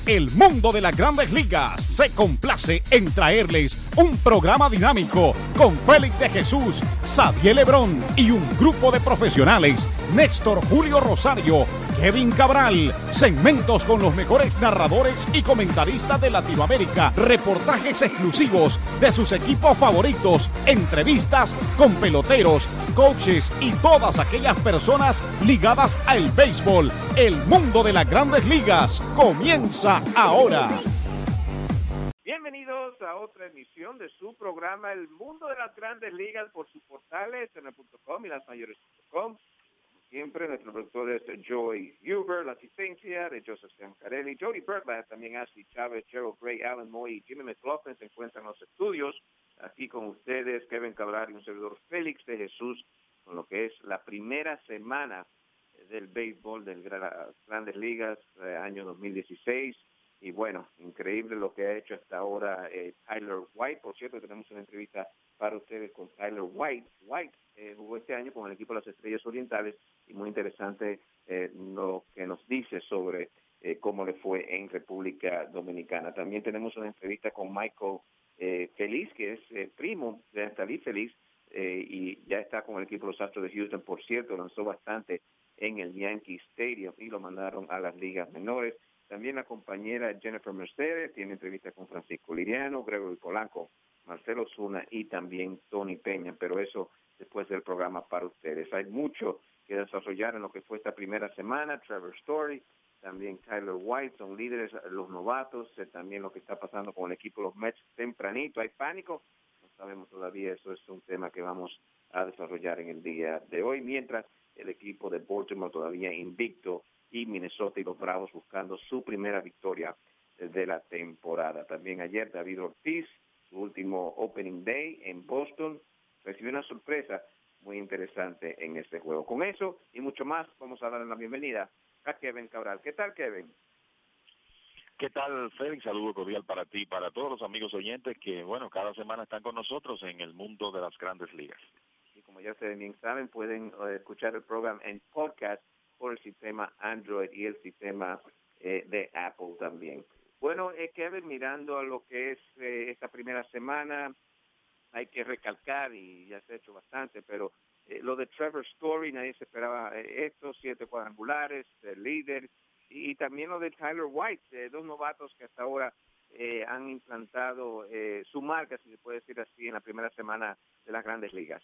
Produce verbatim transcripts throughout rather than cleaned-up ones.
El mundo de las grandes ligas se complace en traerles un programa dinámico con Félix de Jesús, Xavier Lebrón y un grupo de profesionales, Néstor Julio Rosario, Kevin Cabral, segmentos con los mejores narradores y comentaristas de Latinoamérica, reportajes exclusivos de sus equipos favoritos, entrevistas con peloteros, coaches y todas aquellas personas ligadas al béisbol. El mundo de las grandes ligas comienza ahora. Bienvenidos a otra emisión de su programa El Mundo de las Grandes Ligas por sus portales T N punto com y las mayores punto com. Siempre nuestro productor es Joey Huber, la asistencia de Joseph Giancarelli, Jody Bertland, también Ashley Chávez, Gerald Gray, Alan Moy y Jimmy McLaughlin se encuentran en los estudios. Aquí con ustedes, Kevin Cabral y un servidor Félix de Jesús, con lo que es la primera semana del béisbol de las Grandes Ligas, eh, año dos mil dieciséis. Y bueno, increíble lo que ha hecho hasta ahora eh, Tyler White. Por cierto, tenemos una entrevista para ustedes con Tyler White. White eh, jugó este año con el equipo de las Estrellas Orientales y muy interesante eh, lo que nos dice sobre eh, cómo le fue en República Dominicana. También tenemos una entrevista con Michael eh, Feliz, que es eh, primo de Anthony Feliz, eh, y ya está con el equipo de los Astros de Houston. Por cierto, lanzó bastante en el Yankee Stadium y lo mandaron a las ligas menores. También la compañera Jennifer Mercedes tiene entrevista con Francisco Liriano, Gregory Polanco, Marcelo Zuna y también Tony Peña, pero eso después del programa para ustedes. Hay mucho que desarrollar en lo que fue esta primera semana. Trevor Story, también Tyler White, son líderes los novatos, eh, también lo que está pasando con el equipo de los Mets tempranito. ¿Hay pánico? No sabemos todavía, eso es un tema que vamos a desarrollar en el día de hoy, mientras el equipo de Baltimore todavía invicto y Minnesota y los Bravos buscando su primera victoria de la temporada. También ayer David Ortiz, su último opening day en Boston, recibió una sorpresa muy interesante en este juego. Con eso y mucho más, vamos a darle la bienvenida a Kevin Cabral. ¿Qué tal, Kevin? ¿Qué tal, Félix? Saludo cordial para ti y para todos los amigos oyentes que, bueno, cada semana están con nosotros en el mundo de las grandes ligas. Y como ya ustedes bien saben, pueden uh, escuchar el programa en podcast por el sistema Android y el sistema eh, de Apple también. Bueno, eh, Kevin, mirando a lo que es eh, esta primera semana, hay que recalcar, y ya se ha hecho bastante, pero eh, lo de Trevor Story, nadie se esperaba eh, esto, siete cuadrangulares, el líder, y, y también lo de Tyler White, eh, dos novatos que hasta ahora eh, han implantado eh, su marca, si se puede decir así, en la primera semana de las Grandes Ligas.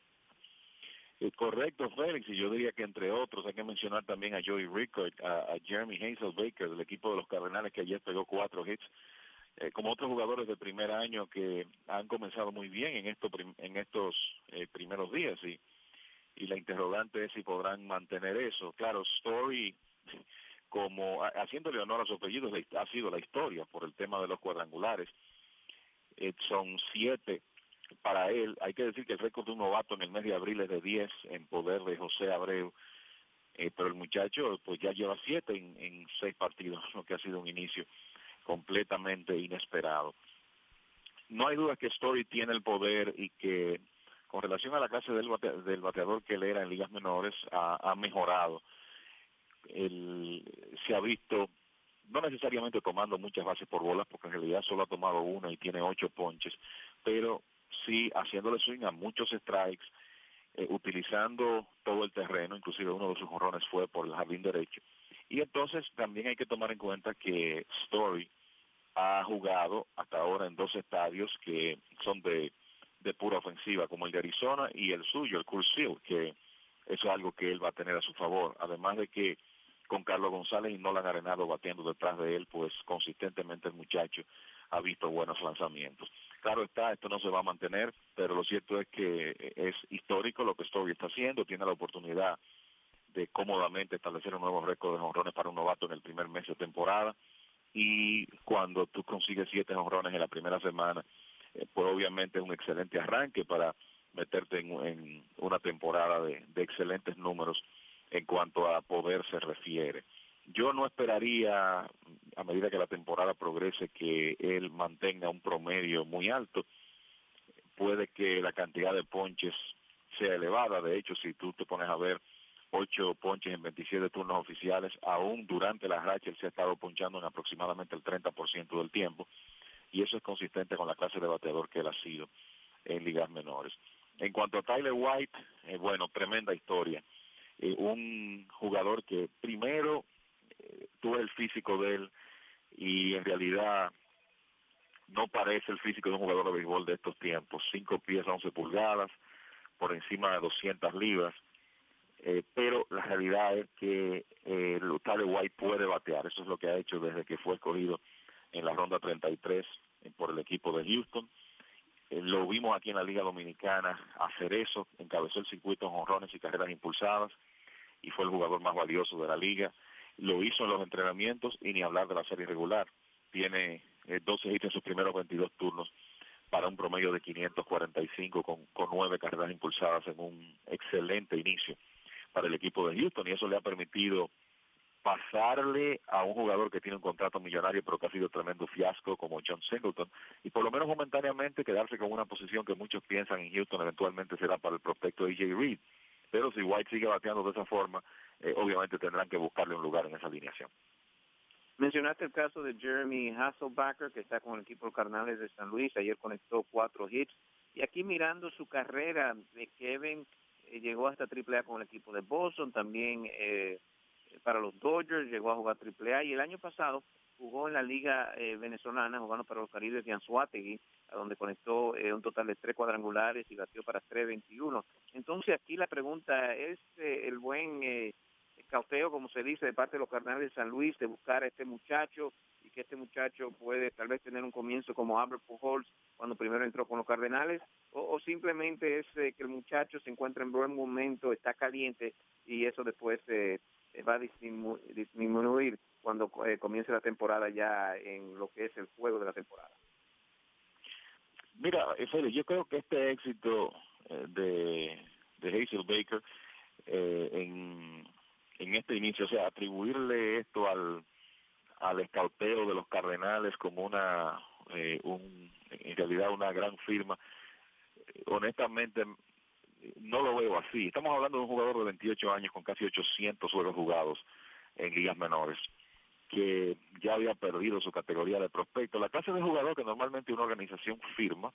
Eh, correcto, Félix, y yo diría que entre otros hay que mencionar también a Joey Rickard, a, a Jeremy Hazelbaker del equipo de los Cardenales, que ayer pegó cuatro hits, eh, como otros jugadores de primer año que han comenzado muy bien en, esto, en estos eh, primeros días, y, y la interrogante es si podrán mantener eso. Claro, Story, como a, haciéndole honor a su apellido, ha sido la historia por el tema de los cuadrangulares. Eh, son siete para él. Hay que decir que el récord de un novato en el mes de abril es de diez en poder de José Abreu, eh, pero el muchacho pues ya lleva siete en, en seis partidos, lo que ha sido un inicio completamente inesperado. No hay duda que Story tiene el poder y que con relación a la clase del, bate, del bateador que él era en ligas menores ha, ha mejorado. Él se ha visto no necesariamente tomando muchas bases por bolas, porque en realidad solo ha tomado una y tiene ocho ponches, pero sí haciéndole swing a muchos strikes, eh, utilizando todo el terreno, inclusive uno de sus jonrones fue por el jardín derecho. Y entonces también hay que tomar en cuenta que Story ha jugado hasta ahora en dos estadios que son de, de pura ofensiva, como el de Arizona y el suyo, el Coors Field, que eso es algo que él va a tener a su favor, además de que con Carlos González y Nolan Arenado batiendo detrás de él, pues consistentemente el muchacho ha visto buenos lanzamientos. Claro está, esto no se va a mantener, pero lo cierto es que es histórico lo que Story está haciendo, tiene la oportunidad de cómodamente establecer un nuevo récord de jonrones para un novato en el primer mes de temporada, y cuando tú consigues siete jonrones en la primera semana, eh, pues obviamente es un excelente arranque para meterte en, en una temporada de, de excelentes números en cuanto a poder se refiere. Yo no esperaría, a medida que la temporada progrese, que él mantenga un promedio muy alto. Puede que la cantidad de ponches sea elevada. De hecho, si tú te pones a ver ocho ponches en veintisiete turnos oficiales. Aún durante la racha él se ha estado ponchando en aproximadamente el treinta por ciento del tiempo, y eso es consistente con la clase de bateador que él ha sido en ligas menores. En cuanto a Tyler White, eh, bueno, tremenda historia. Eh, un jugador que primero eh, tuvo el físico de él, y en realidad no parece el físico de un jugador de béisbol de estos tiempos. Cinco pies, once pulgadas, por encima de doscientas libras. Eh, pero la realidad es que eh, Tyler White puede batear. Eso es lo que ha hecho desde que fue escogido en la ronda treinta y tres eh, por el equipo de Houston. Eh, lo vimos aquí en la Liga Dominicana hacer eso, encabezó el circuito en jonrones y carreras impulsadas, y fue el jugador más valioso de la liga. Lo hizo en los entrenamientos, y ni hablar de la serie regular. Tiene eh, doce hits en sus primeros veintidós turnos para un promedio de quinientos cuarenta y cinco con, con nueve carreras impulsadas en un excelente inicio para el equipo de Houston, y eso le ha permitido pasarle a un jugador que tiene un contrato millonario pero que ha sido tremendo fiasco como John Singleton, y por lo menos momentáneamente quedarse con una posición que muchos piensan en Houston eventualmente será para el prospecto de A J Reed. Pero si White sigue bateando de esa forma, eh, obviamente tendrán que buscarle un lugar en esa alineación. Mencionaste el caso de Jeremy Hasselbacher, que está con el equipo de Cardenales de San Luis. Ayer conectó cuatro hits. Y aquí mirando su carrera, de Kevin eh, llegó hasta triple A con el equipo de Boston, también eh, para los Dodgers, llegó a jugar triple A. Y el año pasado jugó en la Liga eh, Venezolana, jugando para los Caribes de Anzoátegui, a donde conectó eh, un total de tres cuadrangulares y batió para tres veintiuno. Entonces aquí la pregunta es eh, el buen eh, cauteo, como se dice, de parte de los Cardenales de San Luis, de buscar a este muchacho, y que este muchacho puede tal vez tener un comienzo como Albert Pujols cuando primero entró con los Cardenales, o, o simplemente es eh, que el muchacho se encuentra en buen momento, está caliente, y eso después eh, va a disminu- disminuir cuando eh, comience la temporada, ya en lo que es el juego de la temporada. Mira, Félix, yo creo que este éxito eh, de, de Hasselbacher eh, en, en este inicio, o sea, atribuirle esto al, al escauteo de los Cardenales como una, eh, un, en realidad una gran firma, eh, honestamente no lo veo así. Estamos hablando de un jugador de veintiocho años con casi ochocientos juegos jugados en ligas menores, que ya había perdido su categoría de prospecto, la clase de jugador que normalmente una organización firma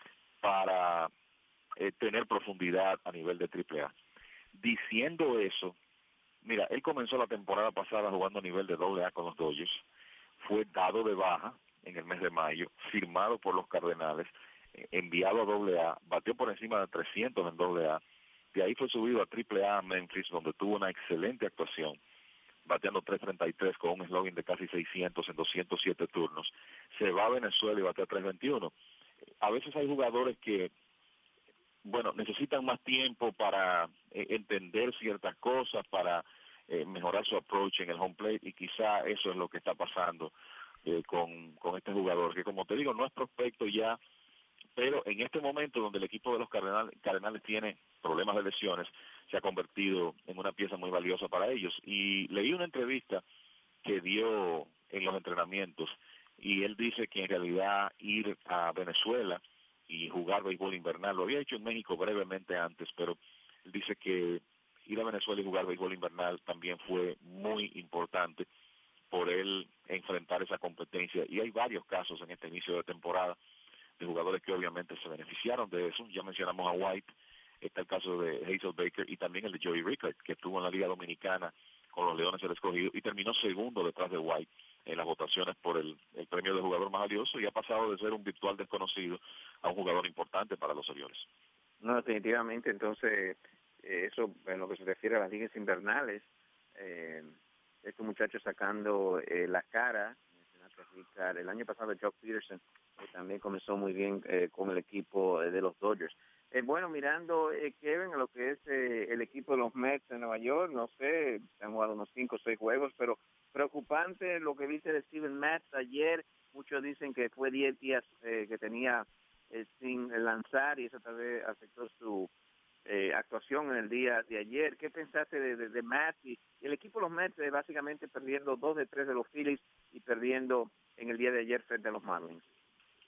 para eh, tener profundidad a nivel de triple A. Diciendo eso, mira, él comenzó la temporada pasada jugando a nivel de doble A con los Dodgers, fue dado de baja en el mes de mayo, firmado por los Cardenales, eh, enviado a doble A, batió por encima de trescientos en doble A, de ahí fue subido a triple A Memphis, donde tuvo una excelente actuación, bateando tres treinta y tres con un slogan de casi seiscientos en doscientos siete turnos. Se va a Venezuela y batea tres veintiuno. A veces hay jugadores que, bueno, necesitan más tiempo para eh, entender ciertas cosas, para eh, mejorar su approach en el home plate, y quizá eso es lo que está pasando eh, con, con este jugador, que como te digo, no es prospecto ya, pero en este momento donde el equipo de los Cardenales, Cardenales tiene problemas de lesiones, se ha convertido en una pieza muy valiosa para ellos. Y leí una entrevista que dio en los entrenamientos, y él dice que en realidad ir a Venezuela y jugar béisbol invernal, lo había hecho en México brevemente antes, pero él dice que ir a Venezuela y jugar béisbol invernal también fue muy importante por él enfrentar esa competencia. Y hay varios casos en este inicio de temporada de jugadores que obviamente se beneficiaron de eso. Ya mencionamos a White, está el caso de Hasselbacher y también el de Joey Rickard, que estuvo en la Liga Dominicana con los Leones del Escogido y terminó segundo detrás de White en las votaciones por el, el premio de jugador más valioso, y ha pasado de ser un virtual desconocido a un jugador importante para los Orioles. No, definitivamente. Entonces, eh, eso en lo que se refiere a las ligas invernales, eh, este muchacho sacando eh, la cara, Rickard, el año pasado Jock Peterson eh, también comenzó muy bien eh, con el equipo eh, de los Dodgers. Eh, bueno, mirando, eh, Kevin, a lo que es eh, el equipo de los Mets de Nueva York, no sé, han jugado unos cinco o seis juegos, pero preocupante lo que dice de Steven Matz ayer. Muchos dicen que fue diez días eh, que tenía eh, sin lanzar, y eso tal vez afectó su eh, actuación en el día de ayer. ¿Qué pensaste de, de, de Matz? Y, y el equipo de los Mets eh, básicamente perdiendo dos de tres de los Phillies y perdiendo en el día de ayer frente a los Marlins.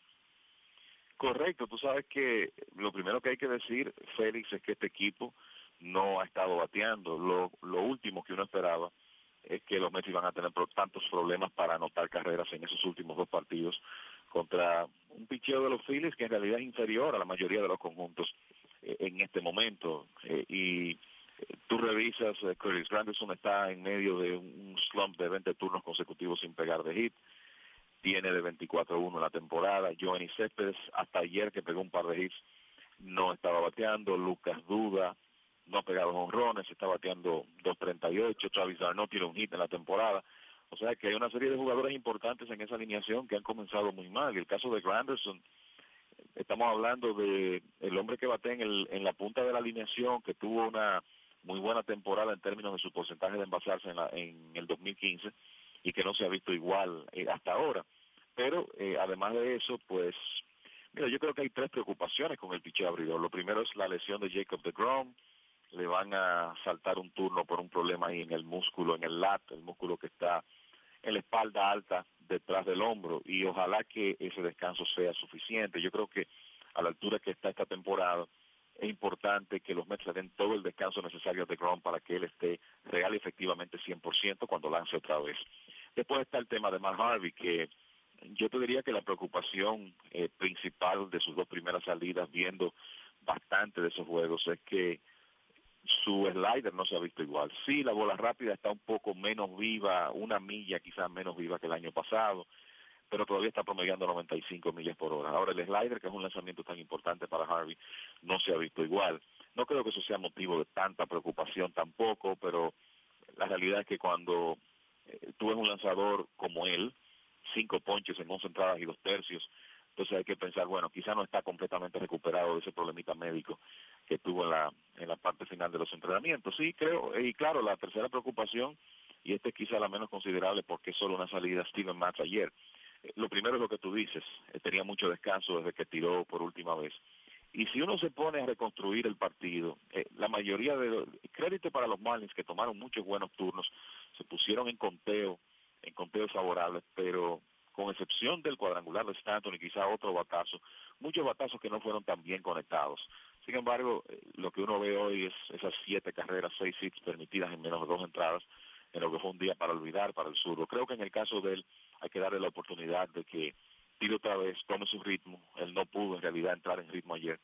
Correcto, tú sabes que lo primero que hay que decir, Félix, es que este equipo no ha estado bateando. Lo, lo último que uno esperaba es que los Mets iban a tener tantos problemas para anotar carreras en esos últimos dos partidos contra un picheo de los Phillies que en realidad es inferior a la mayoría de los conjuntos eh, en este momento. Eh, y eh, tú revisas, eh, Curtis Granderson está en medio de un slump de veinte turnos consecutivos sin pegar de hit. Tiene de veinticuatro a uno en la temporada. Johnny Céspedes, hasta ayer que pegó un par de hits, no estaba bateando. Lucas Duda no ha pegado jonrones, está bateando dos treinta y ocho. Travis D'Arnaud tiene un hit en la temporada. O sea que hay una serie de jugadores importantes en esa alineación que han comenzado muy mal. El caso de Granderson, estamos hablando de el hombre que bate en, el, en la punta de la alineación, que tuvo una muy buena temporada en términos de su porcentaje de envasarse en, la, en el dos mil quince y que no se ha visto igual eh, hasta ahora. Pero eh, además de eso, pues, mira, yo creo que hay tres preocupaciones con el picheo abridor. Lo primero es la lesión de Jacob deGrom. Le van a saltar un turno por un problema ahí en el músculo, en el lat, el músculo que está en la espalda alta detrás del hombro, y ojalá que ese descanso sea suficiente. Yo creo que a la altura que está esta temporada es importante que los Mets le den todo el descanso necesario a deGrom para que él esté real y efectivamente cien por ciento cuando lance otra vez. Después está el tema de Matt Harvey, que yo te diría que la preocupación eh, principal de sus dos primeras salidas, viendo bastante de esos juegos, es que su slider no se ha visto igual. Sí, la bola rápida está un poco menos viva, una milla quizás menos viva que el año pasado, pero todavía está promediando noventa y cinco millas por hora. Ahora el slider, que es un lanzamiento tan importante para Harvey, no se ha visto igual. No creo que eso sea motivo de tanta preocupación tampoco, pero la realidad es que cuando eh, tú eres un lanzador como él, cinco ponches en once entradas y dos tercios, entonces hay que pensar, bueno, quizá no está completamente recuperado de ese problemita médico que tuvo en la en la parte final de los entrenamientos. Sí, creo, y claro, la tercera preocupación, y esta es quizá la menos considerable porque es solo una salida, Steven Matz ayer. Eh, lo primero es lo que tú dices, eh, tenía mucho descanso desde que tiró por última vez. Y si uno se pone a reconstruir el partido, eh, la mayoría de... Crédito para los Marlins, que tomaron muchos buenos turnos, se pusieron en conteo, en conteos favorables, pero con excepción del cuadrangular de Stanton y quizá otro batazo, muchos batazos que no fueron tan bien conectados. Sin embargo, eh, lo que uno ve hoy es esas siete carreras, seis hits permitidas en menos de dos entradas, en lo que fue un día para olvidar para el zurdo. Creo que en el caso de él hay que darle la oportunidad de que tire otra vez, tome su ritmo. Él no pudo en realidad entrar en ritmo ayer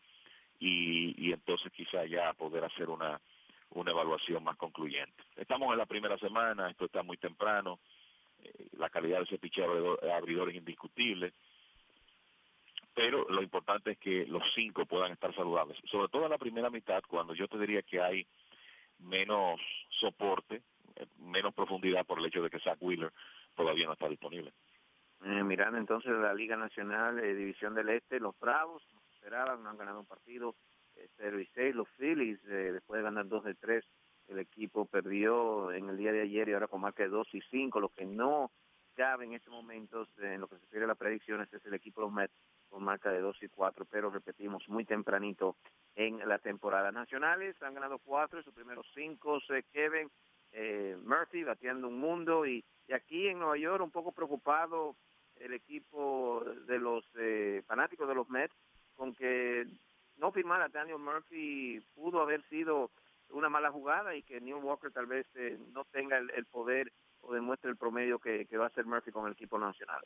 y, y entonces quizá ya poder hacer una, una evaluación más concluyente. Estamos en la primera semana, esto está muy temprano, eh, la calidad de ese picheo abridor, abridor es indiscutible, pero lo importante es que los cinco puedan estar saludables, sobre todo en la primera mitad, cuando yo te diría que hay menos soporte, eh, menos profundidad por el hecho de que Zach Wheeler todavía no está disponible. Eh, mirando entonces la Liga Nacional, eh, División del Este, los Bravos no esperaban, no han ganado un partido, eh, cero y seis, los Phillies, eh, después de ganar dos de tres, el equipo perdió en el día de ayer y ahora con marca de dos y cinco, lo que no cabe en estos momentos, eh, en lo que se refiere a las predicciones, es el equipo de los Mets con marca de dos y cuatro, pero repetimos, muy tempranito en la temporada. Nacionales han ganado cuatro, sus primeros cinco, eh, Kevin eh, Murphy bateando un mundo, y, y aquí en Nueva York un poco preocupado el equipo de los eh, fanáticos de los Mets con que no firmar a Daniel Murphy pudo haber sido una mala jugada y que Neil Walker tal vez eh, no tenga el, el poder o demuestre el promedio que, que va a hacer Murphy con el equipo nacional.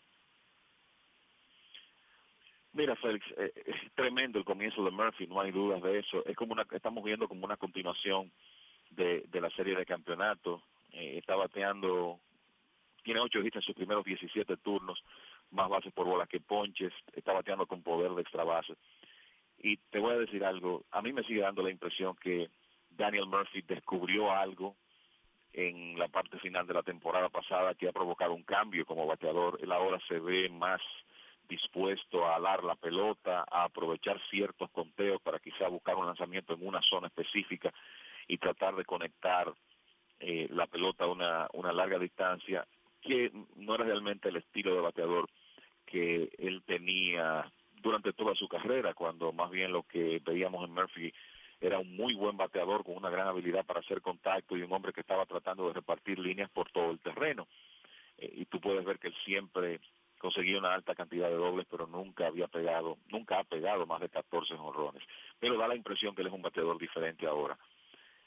Mira, Félix, eh, es tremendo el comienzo de Murphy, no hay dudas de eso. Es como una, estamos viendo como una continuación de, de la serie de campeonato. Eh, está bateando, tiene ocho hits en sus primeros diecisiete turnos, más bases por bolas que ponches, está bateando con poder de extra base. Y te voy a decir algo, a mí me sigue dando la impresión que Daniel Murphy descubrió algo en la parte final de la temporada pasada que ha provocado un cambio como bateador. Él ahora se ve más dispuesto a alar la pelota, a aprovechar ciertos conteos para quizá buscar un lanzamiento en una zona específica y tratar de conectar eh, la pelota a una, una larga distancia, que no era realmente el estilo de bateador que él tenía durante toda su carrera, cuando más bien lo que veíamos en Murphy era un muy buen bateador con una gran habilidad para hacer contacto y un hombre que estaba tratando de repartir líneas por todo el terreno. Eh, y tú puedes ver que él siempre conseguía una alta cantidad de dobles, pero nunca había pegado, nunca ha pegado más de catorce jonrones. Pero da la impresión que él es un bateador diferente ahora.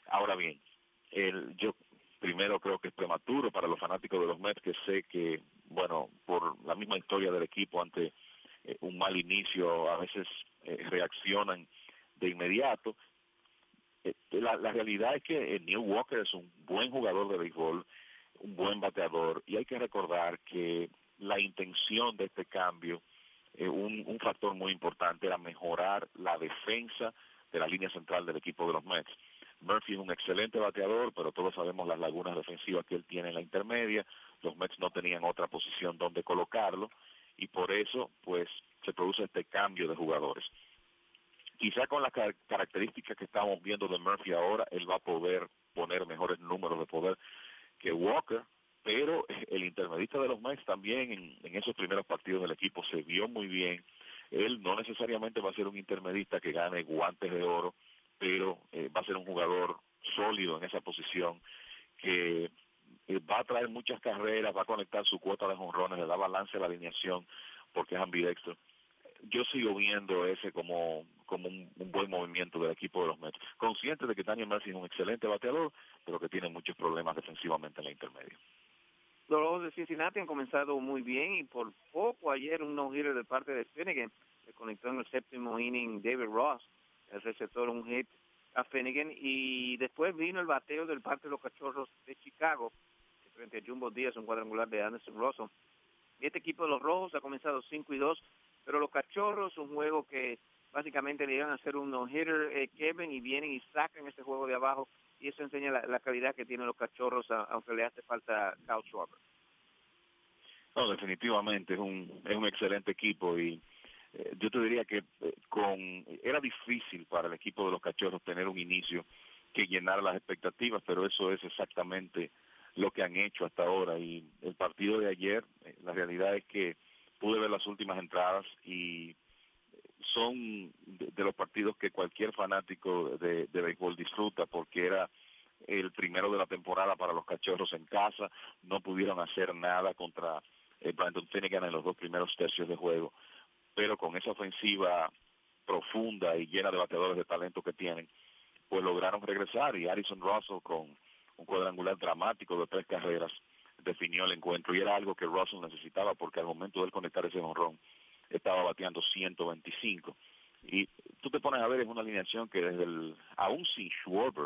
Ahora bien, el, yo primero creo que es prematuro para los fanáticos de los Mets, que sé que, bueno, por la misma historia del equipo ante eh, un mal inicio, a veces eh, reaccionan de inmediato. Eh, la, la realidad es que eh, Neil Walker es un buen jugador de béisbol, un buen bateador, y hay que recordar que la intención de este cambio, eh, un, un factor muy importante era mejorar la defensa de la línea central del equipo de los Mets. Murphy es un excelente bateador, pero todos sabemos las lagunas defensivas que él tiene en la intermedia. Los Mets no tenían otra posición donde colocarlo, y por eso pues se produce este cambio de jugadores. Quizá con las car- características que estamos viendo de Murphy ahora, él va a poder poner mejores números de poder que Walker, pero el intermedista de los Mets también en, en esos primeros partidos del equipo se vio muy bien. Él no necesariamente va a ser un intermedista que gane guantes de oro, pero eh, va a ser un jugador sólido en esa posición, que eh, va a traer muchas carreras, va a conectar su cuota de jonrones, le da balance a la alineación porque es ambidextro. Yo sigo viendo ese como, como un, un buen movimiento del equipo de los Mets, consciente de que Daniel Murphy es un excelente bateador, pero que tiene muchos problemas defensivamente en la intermedia. Los Rojos de Cincinnati han comenzado muy bien y por poco ayer un no-hitter de parte de Finnegan, se conectó en el séptimo inning David Ross, el receptor, un hit a Finnegan, y después vino el bateo del parte de los Cachorros de Chicago, frente a Jumbo Díaz, un cuadrangular de Anderson Russell. Este equipo de los Rojos ha comenzado cinco y dos, pero los Cachorros, un juego que básicamente le iban a hacer un no-hitter, eh, Kevin, y vienen y sacan este juego de abajo, y eso enseña la, la calidad que tienen los Cachorros, a, aunque le hace falta Kyle Schwarber. No, definitivamente es un es un excelente equipo, y eh, yo te diría que eh, con era difícil para el equipo de los Cachorros tener un inicio que llenara las expectativas, pero eso es exactamente lo que han hecho hasta ahora. Y el partido de ayer, eh, la realidad es que pude ver las últimas entradas y son de, de los partidos que cualquier fanático de, de béisbol disfruta, porque era el primero de la temporada para los Cachorros en casa. No pudieron hacer nada contra eh, Brandon Finnegan en los dos primeros tercios de juego, pero con esa ofensiva profunda y llena de bateadores de talento que tienen, pues lograron regresar, y Addison Russell con un cuadrangular dramático de tres carreras definió el encuentro, y era algo que Russell necesitaba, porque al momento de él conectar ese jonrón estaba bateando ciento veinticinco. Y tú te pones a ver, es una alineación que desde el, aún sin Schwarber,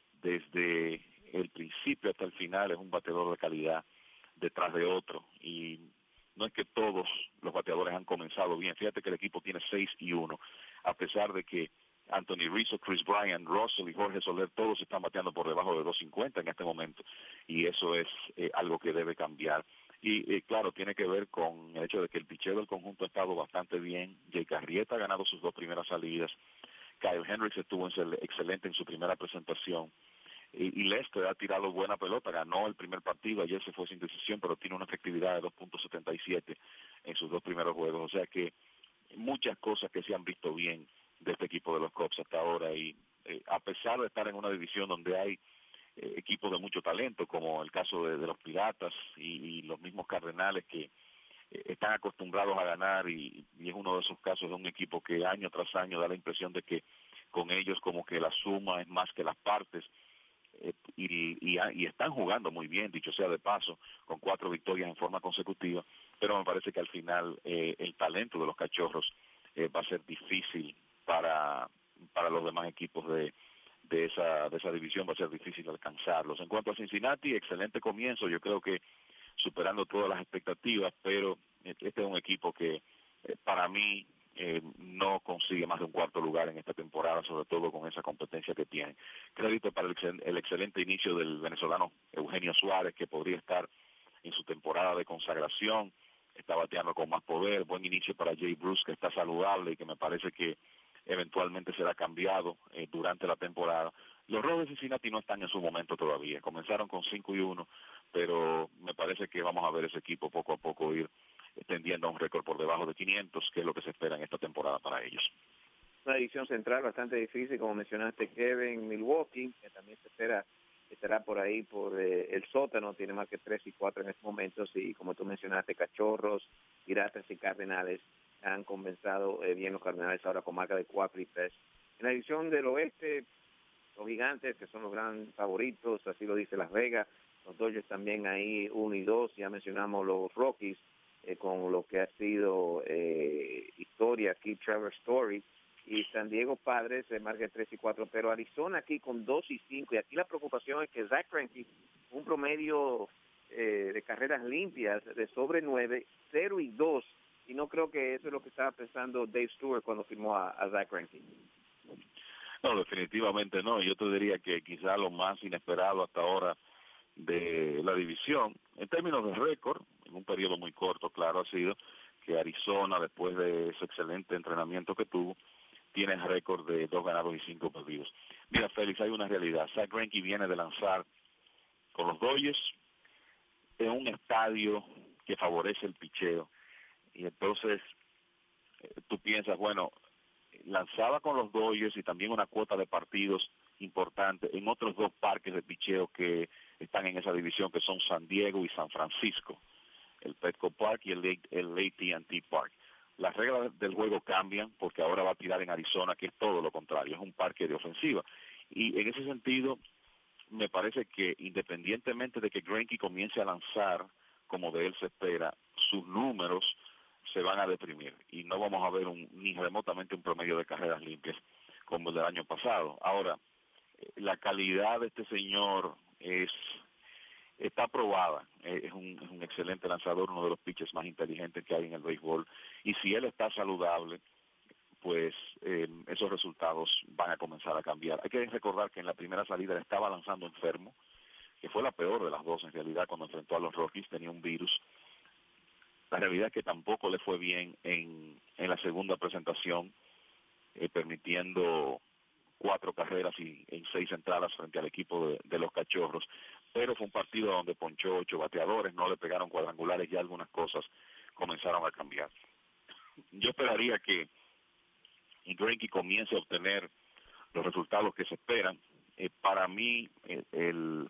desde el principio hasta el final es un bateador de calidad detrás de otro, y no es que todos los bateadores han comenzado bien. Fíjate que el equipo tiene seis y uno, a pesar de que Anthony Rizzo, Chris Bryant, Russell y Jorge Soler todos están bateando por debajo de dos cincuenta en este momento, y eso es eh, algo que debe cambiar. Y eh, claro, tiene que ver con el hecho de que el picheo del conjunto ha estado bastante bien. Jake Arrieta ha ganado sus dos primeras salidas, Kyle Hendricks estuvo excelente en su primera presentación, y, y Lester ha tirado buena pelota, ganó el primer partido, ayer se fue sin decisión, pero tiene una efectividad de dos punto setenta y siete en sus dos primeros juegos. O sea que muchas cosas que se han visto bien de este equipo de los Cubs hasta ahora, y eh, a pesar de estar en una división donde hay eh, equipos de mucho talento, como el caso de, de los Piratas y, y los mismos Cardenales, que eh, están acostumbrados a ganar, y, y es uno de esos casos de un equipo que año tras año da la impresión de que con ellos como que la suma es más que las partes, eh, y, y, y están jugando muy bien, dicho sea de paso, con cuatro victorias en forma consecutiva, pero me parece que al final eh, el talento de los Cachorros eh, va a ser difícil para para los demás equipos de, de esa de esa división, va a ser difícil alcanzarlos. En cuanto a Cincinnati, excelente comienzo, yo creo que superando todas las expectativas, pero este es un equipo que eh, para mí eh, no consigue más de un cuarto lugar en esta temporada, sobre todo con esa competencia que tiene. Crédito para el, excel, el excelente inicio del venezolano Eugenio Suárez, que podría estar en su temporada de consagración, está bateando con más poder. Buen inicio para Jay Bruce, que está saludable y que me parece que eventualmente será cambiado eh, durante la temporada. Los Rojos de Cincinnati no están en su momento todavía, comenzaron con cinco y uno, pero me parece que vamos a ver ese equipo poco a poco ir tendiendo a un récord por debajo de quinientos, que es lo que se espera en esta temporada para ellos. Una división central bastante difícil, como mencionaste, Kevin, Milwaukee, que también se espera estará por ahí por eh, el sótano, tiene más que tres y cuatro en estos momentos, y como tú mencionaste, Cachorros, Piratas y Cardenales han comenzado eh, bien los Cardenales ahora con marca de cuatro y tres. En la división del oeste, los Gigantes, que son los gran favoritos, así lo dice Las Vegas, los Dodgers también ahí uno y dos, ya mencionamos los Rockies, eh, con lo que ha sido eh, historia aquí, Trevor Story, y San Diego Padres se marca tres y cuatro, pero Arizona aquí con dos y cinco, y aquí la preocupación es que Zack Greinke, un promedio eh, de carreras limpias de sobre nueve, cero y dos, y no creo que eso es lo que estaba pensando Dave Stewart cuando firmó a, a Zack Greinke. No, definitivamente no. Yo te diría que quizá lo más inesperado hasta ahora de la división, en términos de récord, en un periodo muy corto, claro, ha sido que Arizona, después de ese excelente entrenamiento que tuvo, tiene récord de dos ganados y cinco perdidos. Mira, Félix, hay una realidad. Zack Greinke viene de lanzar con los Dodgers en un estadio que favorece el picheo. Y entonces eh, tú piensas, bueno, lanzaba con los Dodgers y también una cuota de partidos importante en otros dos parques de picheo que están en esa división, que son San Diego y San Francisco, el Petco Park y el, el A T and T Park. Las reglas del juego cambian porque ahora va a tirar en Arizona, que es todo lo contrario, es un parque de ofensiva. Y en ese sentido, me parece que independientemente de que Greinke comience a lanzar como de él se espera, sus números se van a deprimir y no vamos a ver un, ni remotamente un promedio de carreras limpias como el del año pasado. Ahora, la calidad de este señor es está probada, es un, es un excelente lanzador, uno de los pitchers más inteligentes que hay en el béisbol, y si él está saludable, pues eh, esos resultados van a comenzar a cambiar. Hay que recordar que en la primera salida él estaba lanzando enfermo, que fue la peor de las dos en realidad cuando enfrentó a los Rockies, tenía un virus. La realidad es que tampoco le fue bien en, en la segunda presentación, eh, permitiendo cuatro carreras y en seis entradas frente al equipo de, de los Cachorros, pero fue un partido donde ponchó ocho bateadores, no le pegaron cuadrangulares y algunas cosas comenzaron a cambiar. Yo esperaría que Greinke comience a obtener los resultados que se esperan. Eh, para mí, eh, el,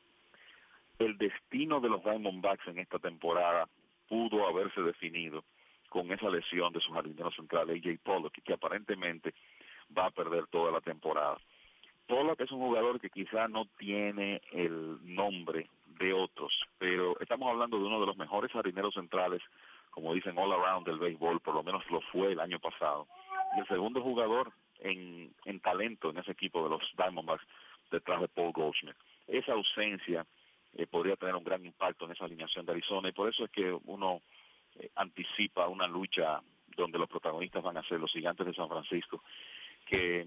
el destino de los Diamondbacks en esta temporada pudo haberse definido con esa lesión de su jardinero central, A J Pollock, que aparentemente va a perder toda la temporada. Pollock es un jugador que quizá no tiene el nombre de otros, pero estamos hablando de uno de los mejores jardineros centrales, como dicen, all around del béisbol, por lo menos lo fue el año pasado. Y el segundo jugador en, en talento en ese equipo de los Diamondbacks, detrás de Paul Goldschmidt. Esa ausencia eh, podría tener un gran impacto en esa alineación de Arizona, y por eso es que uno eh, anticipa una lucha donde los protagonistas van a ser los Gigantes de San Francisco, que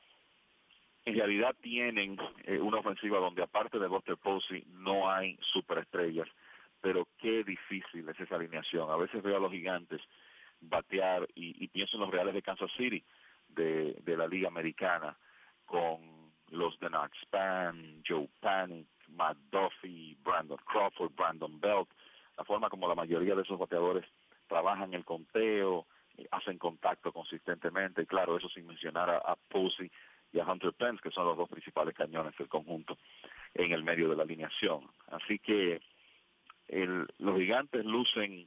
en realidad tienen eh, una ofensiva donde aparte de Buster Posey no hay superestrellas, pero qué difícil es esa alineación. A veces veo a los Gigantes batear y, y pienso en los Reales de Kansas City de, de la Liga Americana, con los de Knox Span, Joe Panic, Matt Duffy, Brandon Crawford, Brandon Belt, la forma como la mayoría de esos bateadores trabajan el conteo, eh, hacen contacto consistentemente, y claro, eso sin mencionar a, a Posey y a Hunter Pence, que son los dos principales cañones del conjunto en el medio de la alineación. Así que el, los Gigantes lucen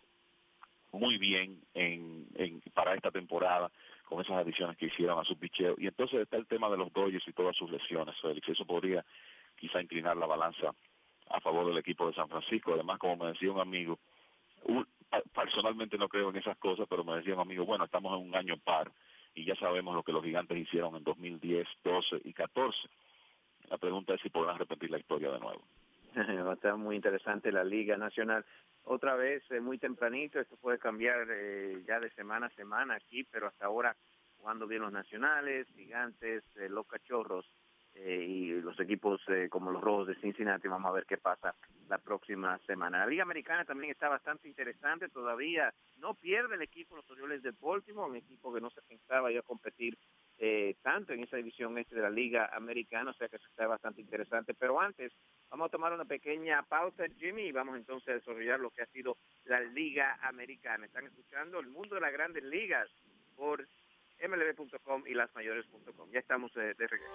muy bien en, en, para esta temporada con esas adiciones que hicieron a su picheo. Y entonces está el tema de los Dodgers y todas sus lesiones, Félix. Eso podría quizá inclinar la balanza a favor del equipo de San Francisco. Además, como me decía un amigo, un, personalmente no creo en esas cosas, pero me decía un amigo, bueno, estamos en un año par y ya sabemos lo que los Gigantes hicieron en dos mil diez, doce y catorce. La pregunta es si podrán repetir la historia de nuevo. Va a estar muy interesante la Liga Nacional. Otra vez, eh, muy tempranito, esto puede cambiar eh, ya de semana a semana aquí, pero hasta ahora jugando bien los nacionales, Gigantes, eh, los Cachorros eh, y los equipos eh, como los Rojos de Cincinnati. Vamos a ver qué pasa la próxima semana. La Liga Americana también está bastante interesante, todavía no pierde el equipo los Orioles de Baltimore, un equipo que no se pensaba ya competir eh, tanto en esa división este de la Liga Americana, o sea que eso está bastante interesante. Pero antes, vamos a tomar una pequeña pausa, Jimmy, y vamos entonces a desarrollar lo que ha sido la Liga Americana. Están escuchando el mundo de las grandes ligas por M L B punto com y las mayores punto com. Ya estamos de, de regreso.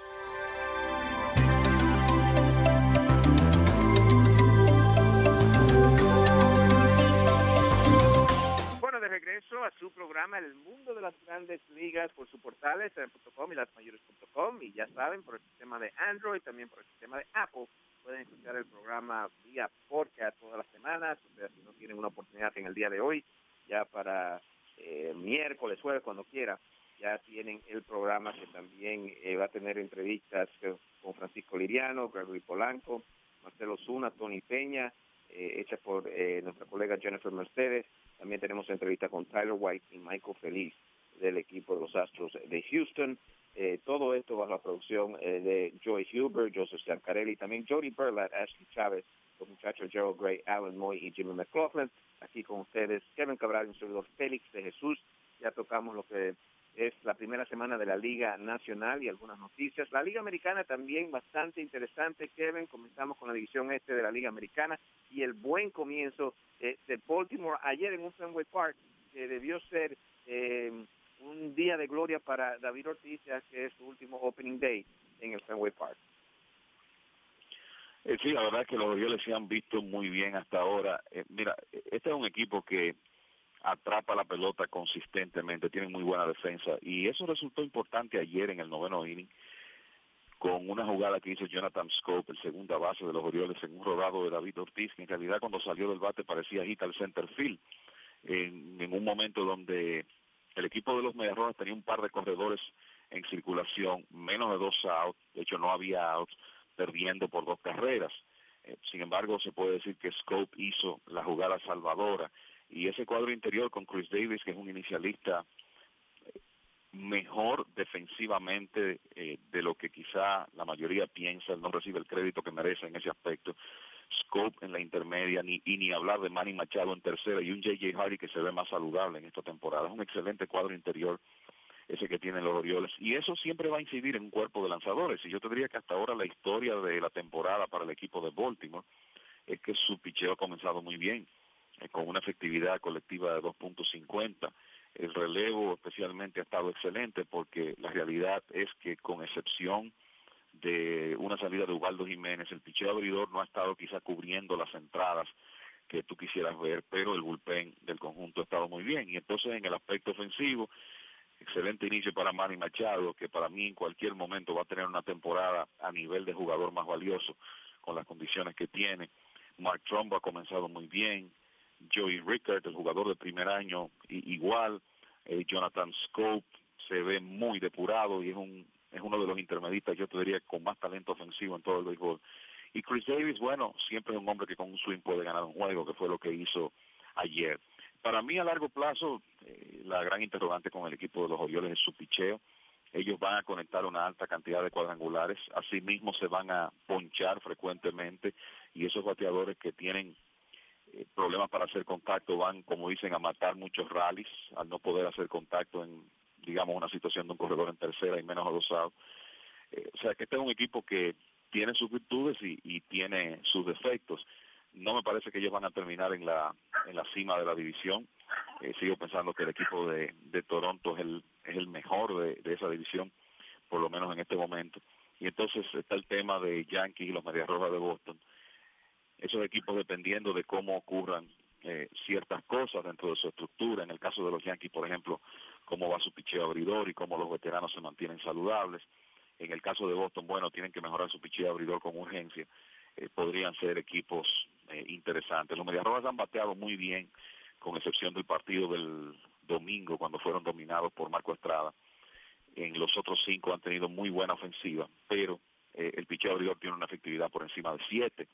Bueno, de regreso regreso a su programa El Mundo de las Grandes Ligas por su portales en punto com y lasmayores punto com, y ya saben, por el sistema de Android, también por el sistema de Apple, pueden escuchar el programa vía podcast todas las semanas. O sea, si no tienen una oportunidad en el día de hoy, ya para eh, miércoles, jueves, cuando quiera, ya tienen el programa que también eh, va a tener entrevistas con Francisco Liriano, Gregory Polanco, Marcelo Zuna, Tony Peña, eh, hecha por eh, nuestra colega Jennifer Mercedes. También tenemos entrevista con Tyler White y Michael Feliz del equipo de los Astros de Houston. Eh, todo esto bajo la producción eh, de Joy Huber, Joseph Scarcarelli, también Jody Berlat, Ashley Chávez, los muchachos Gerald Gray, Alan Moy y Jimmy McLaughlin. Aquí con ustedes, Kevin Cabral y un servidor Félix de Jesús. Ya tocamos lo que es la primera semana de la Liga Nacional y algunas noticias. La Liga Americana también bastante interesante, Kevin. Comenzamos con la división este de la Liga Americana y el buen comienzo eh, de Baltimore ayer en un Fenway Park, que debió ser eh, un día de gloria para David Ortiz, ya que es su último opening day en el Fenway Park. Eh, sí, la verdad es que los Orioles se han visto muy bien hasta ahora. Eh, mira, este es un equipo que atrapa la pelota consistentemente, tiene muy buena defensa, y eso resultó importante ayer en el noveno inning, con una jugada que hizo Jonathan Schoop, el segunda base de los Orioles, en un rodado de David Ortiz, que en realidad cuando salió del bate parecía hit al center field, en, en un momento donde el equipo de los Medias Rojas tenía un par de corredores en circulación, menos de dos outs, de hecho no había outs, perdiendo por dos carreras. Eh, sin embargo, se puede decir que Schoop hizo la jugada salvadora, y ese cuadro interior con Chris Davis, que es un inicialista mejor defensivamente eh, de lo que quizá la mayoría piensa, él no recibe el crédito que merece en ese aspecto. Schoop en la intermedia, ni, y ni hablar de Manny Machado en tercera, y un J J Hardy que se ve más saludable en esta temporada. Es un excelente cuadro interior ese que tienen los Orioles, y eso siempre va a incidir en un cuerpo de lanzadores. Y yo te diría que hasta ahora la historia de la temporada para el equipo de Baltimore es que su picheo ha comenzado muy bien, eh, con una efectividad colectiva de dos punto cincuenta. El relevo especialmente ha estado excelente, porque la realidad es que, con excepción de una salida de Ubaldo Jiménez, el picheo abridor no ha estado quizá cubriendo las entradas que tú quisieras ver, pero el bullpen del conjunto ha estado muy bien. Y entonces, en el aspecto ofensivo, excelente inicio para Manny Machado, que para mí en cualquier momento va a tener una temporada a nivel de jugador más valioso con las condiciones que tiene. Mark Trumbo ha comenzado muy bien. Joey Rickard, el jugador de primer año, igual. Eh, Jonathan Schoop se ve muy depurado y es un es uno de los intermedistas, yo te diría, con más talento ofensivo en todo el béisbol. Y Chris Davis, bueno, siempre es un hombre que con un swing puede ganar un juego, que fue lo que hizo ayer. Para mí, a largo plazo, eh, la gran interrogante con el equipo de los Orioles es su picheo. Ellos van a conectar una alta cantidad de cuadrangulares, asimismo se van a ponchar frecuentemente, y esos bateadores que tienen eh, problemas para hacer contacto van, como dicen, a matar muchos rallies al no poder hacer contacto en, digamos, una situación de un corredor en tercera y menos a dos outs. Eh, o sea, que este es un equipo que tiene sus virtudes y, y tiene sus defectos. No me parece que ellos van a terminar en la en la cima de la división. Eh, sigo pensando que el equipo de, de Toronto es el es el mejor de, de esa división, por lo menos en este momento. Y entonces está el tema de Yankees y los Medias Rojas de Boston. Esos equipos, dependiendo de cómo ocurran eh, ciertas cosas dentro de su estructura, en el caso de los Yankees, por ejemplo, cómo va su picheo abridor y cómo los veteranos se mantienen saludables. En el caso de Boston, bueno, tienen que mejorar su picheo abridor con urgencia. Eh, podrían ser equipos eh, interesantes. Los Medias Rojas han bateado muy bien, con excepción del partido del domingo, cuando fueron dominados por Marco Estrada. En los otros cinco han tenido muy buena ofensiva, pero eh, el picheo abridor tiene una efectividad por encima de siete,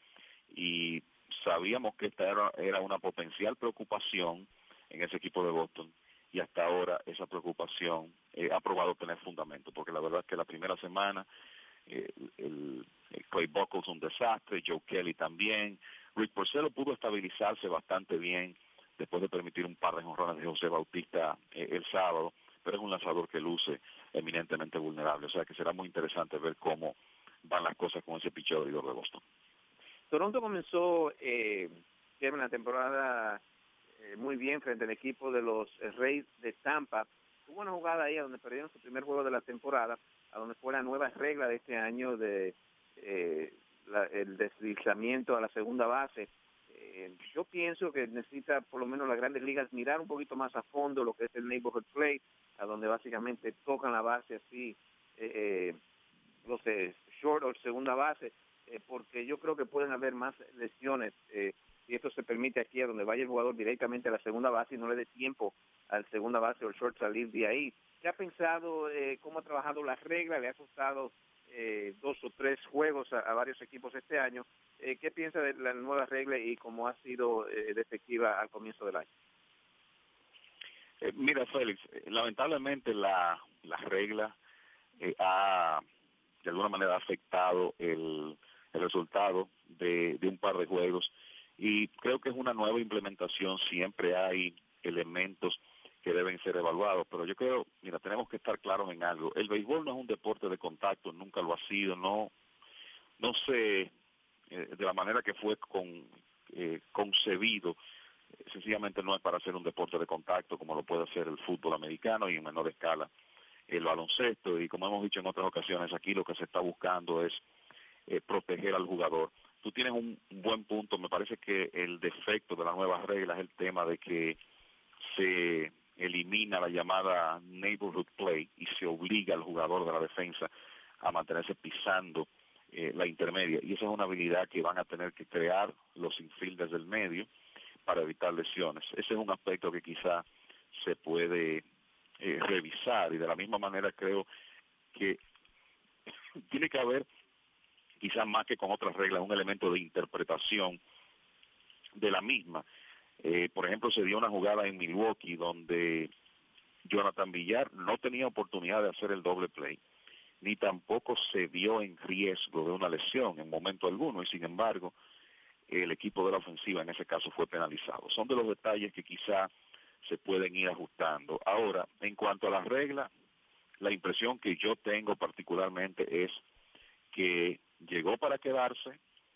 y sabíamos que esta era, era una potencial preocupación en ese equipo de Boston, y hasta ahora esa preocupación eh, ha probado tener fundamento, porque la verdad es que la primera semana eh, el, el Clay Buchholz un desastre, Joe Kelly también, Rick Porcello pudo estabilizarse bastante bien después de permitir un par de jonrones de José Bautista eh, el sábado, pero es un lanzador que luce eminentemente vulnerable, o sea que será muy interesante ver cómo van las cosas con ese picheo abridor de Boston. Toronto comenzó eh, la temporada eh, muy bien frente al equipo de los Rays de Tampa. Hubo una jugada ahí donde perdieron su primer juego de la temporada, a donde fue la nueva regla de este año de eh, la, el deslizamiento a la segunda base. Eh, Eh, yo pienso que necesita por lo menos las grandes ligas mirar un poquito más a fondo lo que es el neighborhood play, a donde básicamente tocan la base así, eh, eh, no sé, short o segunda base, eh, porque yo creo que pueden haber más lesiones eh, si esto se permite aquí, a donde vaya el jugador directamente a la segunda base y no le dé tiempo al segunda base o el short salir de ahí. ¿Qué ha pensado, eh, cómo ha trabajado la regla? ¿Le ha costado eh, dos o tres juegos a, a varios equipos este año? Eh, ¿Qué piensa de la nueva regla y cómo ha sido eh, de efectiva al comienzo del año? Eh, mira, Félix, eh, lamentablemente la, la regla eh, ha de alguna manera afectado el, el resultado de, de un par de juegos, y creo que es una nueva implementación. Siempre hay elementos que deben ser evaluados, pero yo creo, mira, tenemos que estar claros en algo. El béisbol no es un deporte de contacto, nunca lo ha sido, no, no sé, eh, de la manera que fue con, eh, concebido, eh, sencillamente no es para hacer un deporte de contacto como lo puede hacer el fútbol americano y en menor escala el baloncesto. Y como hemos dicho en otras ocasiones, aquí lo que se está buscando es eh, proteger al jugador. Tú tienes un, un buen punto. Me parece que el defecto de las nuevas reglas es el tema de que se elimina la llamada neighborhood play y se obliga al jugador de la defensa a mantenerse pisando eh, la intermedia, y esa es una habilidad que van a tener que crear los infielders del medio para evitar lesiones. Ese es un aspecto que quizá se puede eh, revisar, y de la misma manera creo que tiene que haber, quizás más que con otras reglas, un elemento de interpretación de la misma. Eh, por ejemplo, se dio una jugada en Milwaukee donde Jonathan Villar no tenía oportunidad de hacer el doble play, ni tampoco se vio en riesgo de una lesión en momento alguno, y sin embargo el equipo de la ofensiva en ese caso fue penalizado. Son de los detalles que quizá se pueden ir ajustando. Ahora, en cuanto a las reglas, la impresión que yo tengo particularmente es que llegó para quedarse,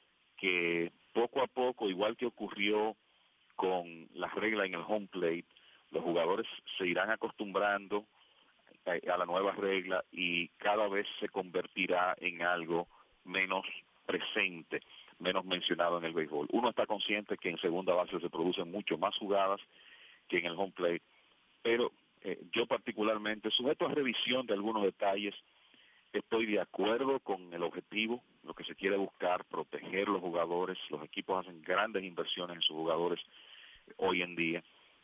que poco a poco, igual que ocurrió con las reglas en el home plate, los jugadores se irán acostumbrando a, a la nueva regla y cada vez se convertirá en algo menos presente, menos mencionado en el béisbol. Uno está consciente que en segunda base se producen mucho más jugadas que en el home plate, pero eh, yo particularmente, sujeto a revisión de algunos detalles, estoy de acuerdo con el objetivo, lo que se quiere buscar, proteger los jugadores. Los equipos hacen grandes inversiones en sus jugadores hoy en día,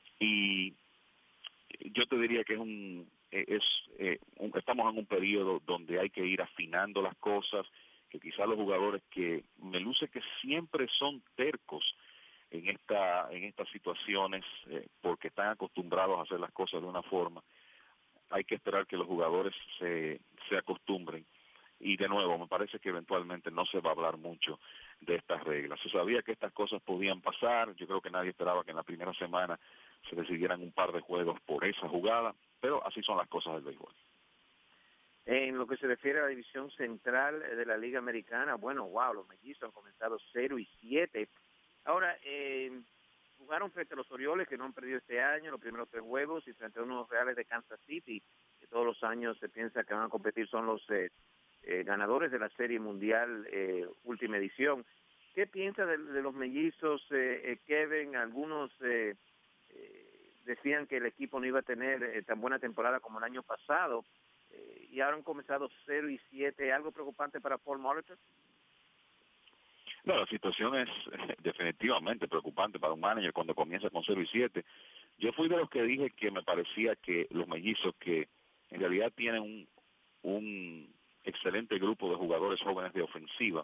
y yo te diría que es un, es, eh, un, estamos en un periodo donde hay que ir afinando las cosas, que quizás los jugadores que me luce que siempre son tercos en esta en estas situaciones eh, porque están acostumbrados a hacer las cosas de una forma, hay que esperar que los jugadores se, se acostumbren. Y de nuevo, me parece que eventualmente no se va a hablar mucho de estas reglas. Se sabía que estas cosas podían pasar. Yo creo que nadie esperaba que en la primera semana se decidieran un par de juegos por esa jugada, pero así son las cosas del béisbol. En lo que se refiere a la división central de la Liga Americana, bueno, wow, los mellizos han comenzado cero y siete. Ahora, eh, jugaron frente a los Orioles, que no han perdido este año los primeros tres juegos, y frente a unos Reales de Kansas City, que todos los años se piensa que van a competir, son los eh, eh, ganadores de la Serie Mundial eh, última edición. ¿Qué piensa de, de los mellizos, eh, eh, Kevin? Algunos eh, eh, decían que el equipo no iba a tener eh, tan buena temporada como el año pasado, eh, y ahora han comenzado cero y siete. ¿Algo preocupante para Paul Molitor? No, la situación es definitivamente preocupante para un manager cuando comienza con cero y siete. Yo fui de los que dije que me parecía que los mellizos, que en realidad tienen un, un excelente grupo de jugadores jóvenes de ofensiva,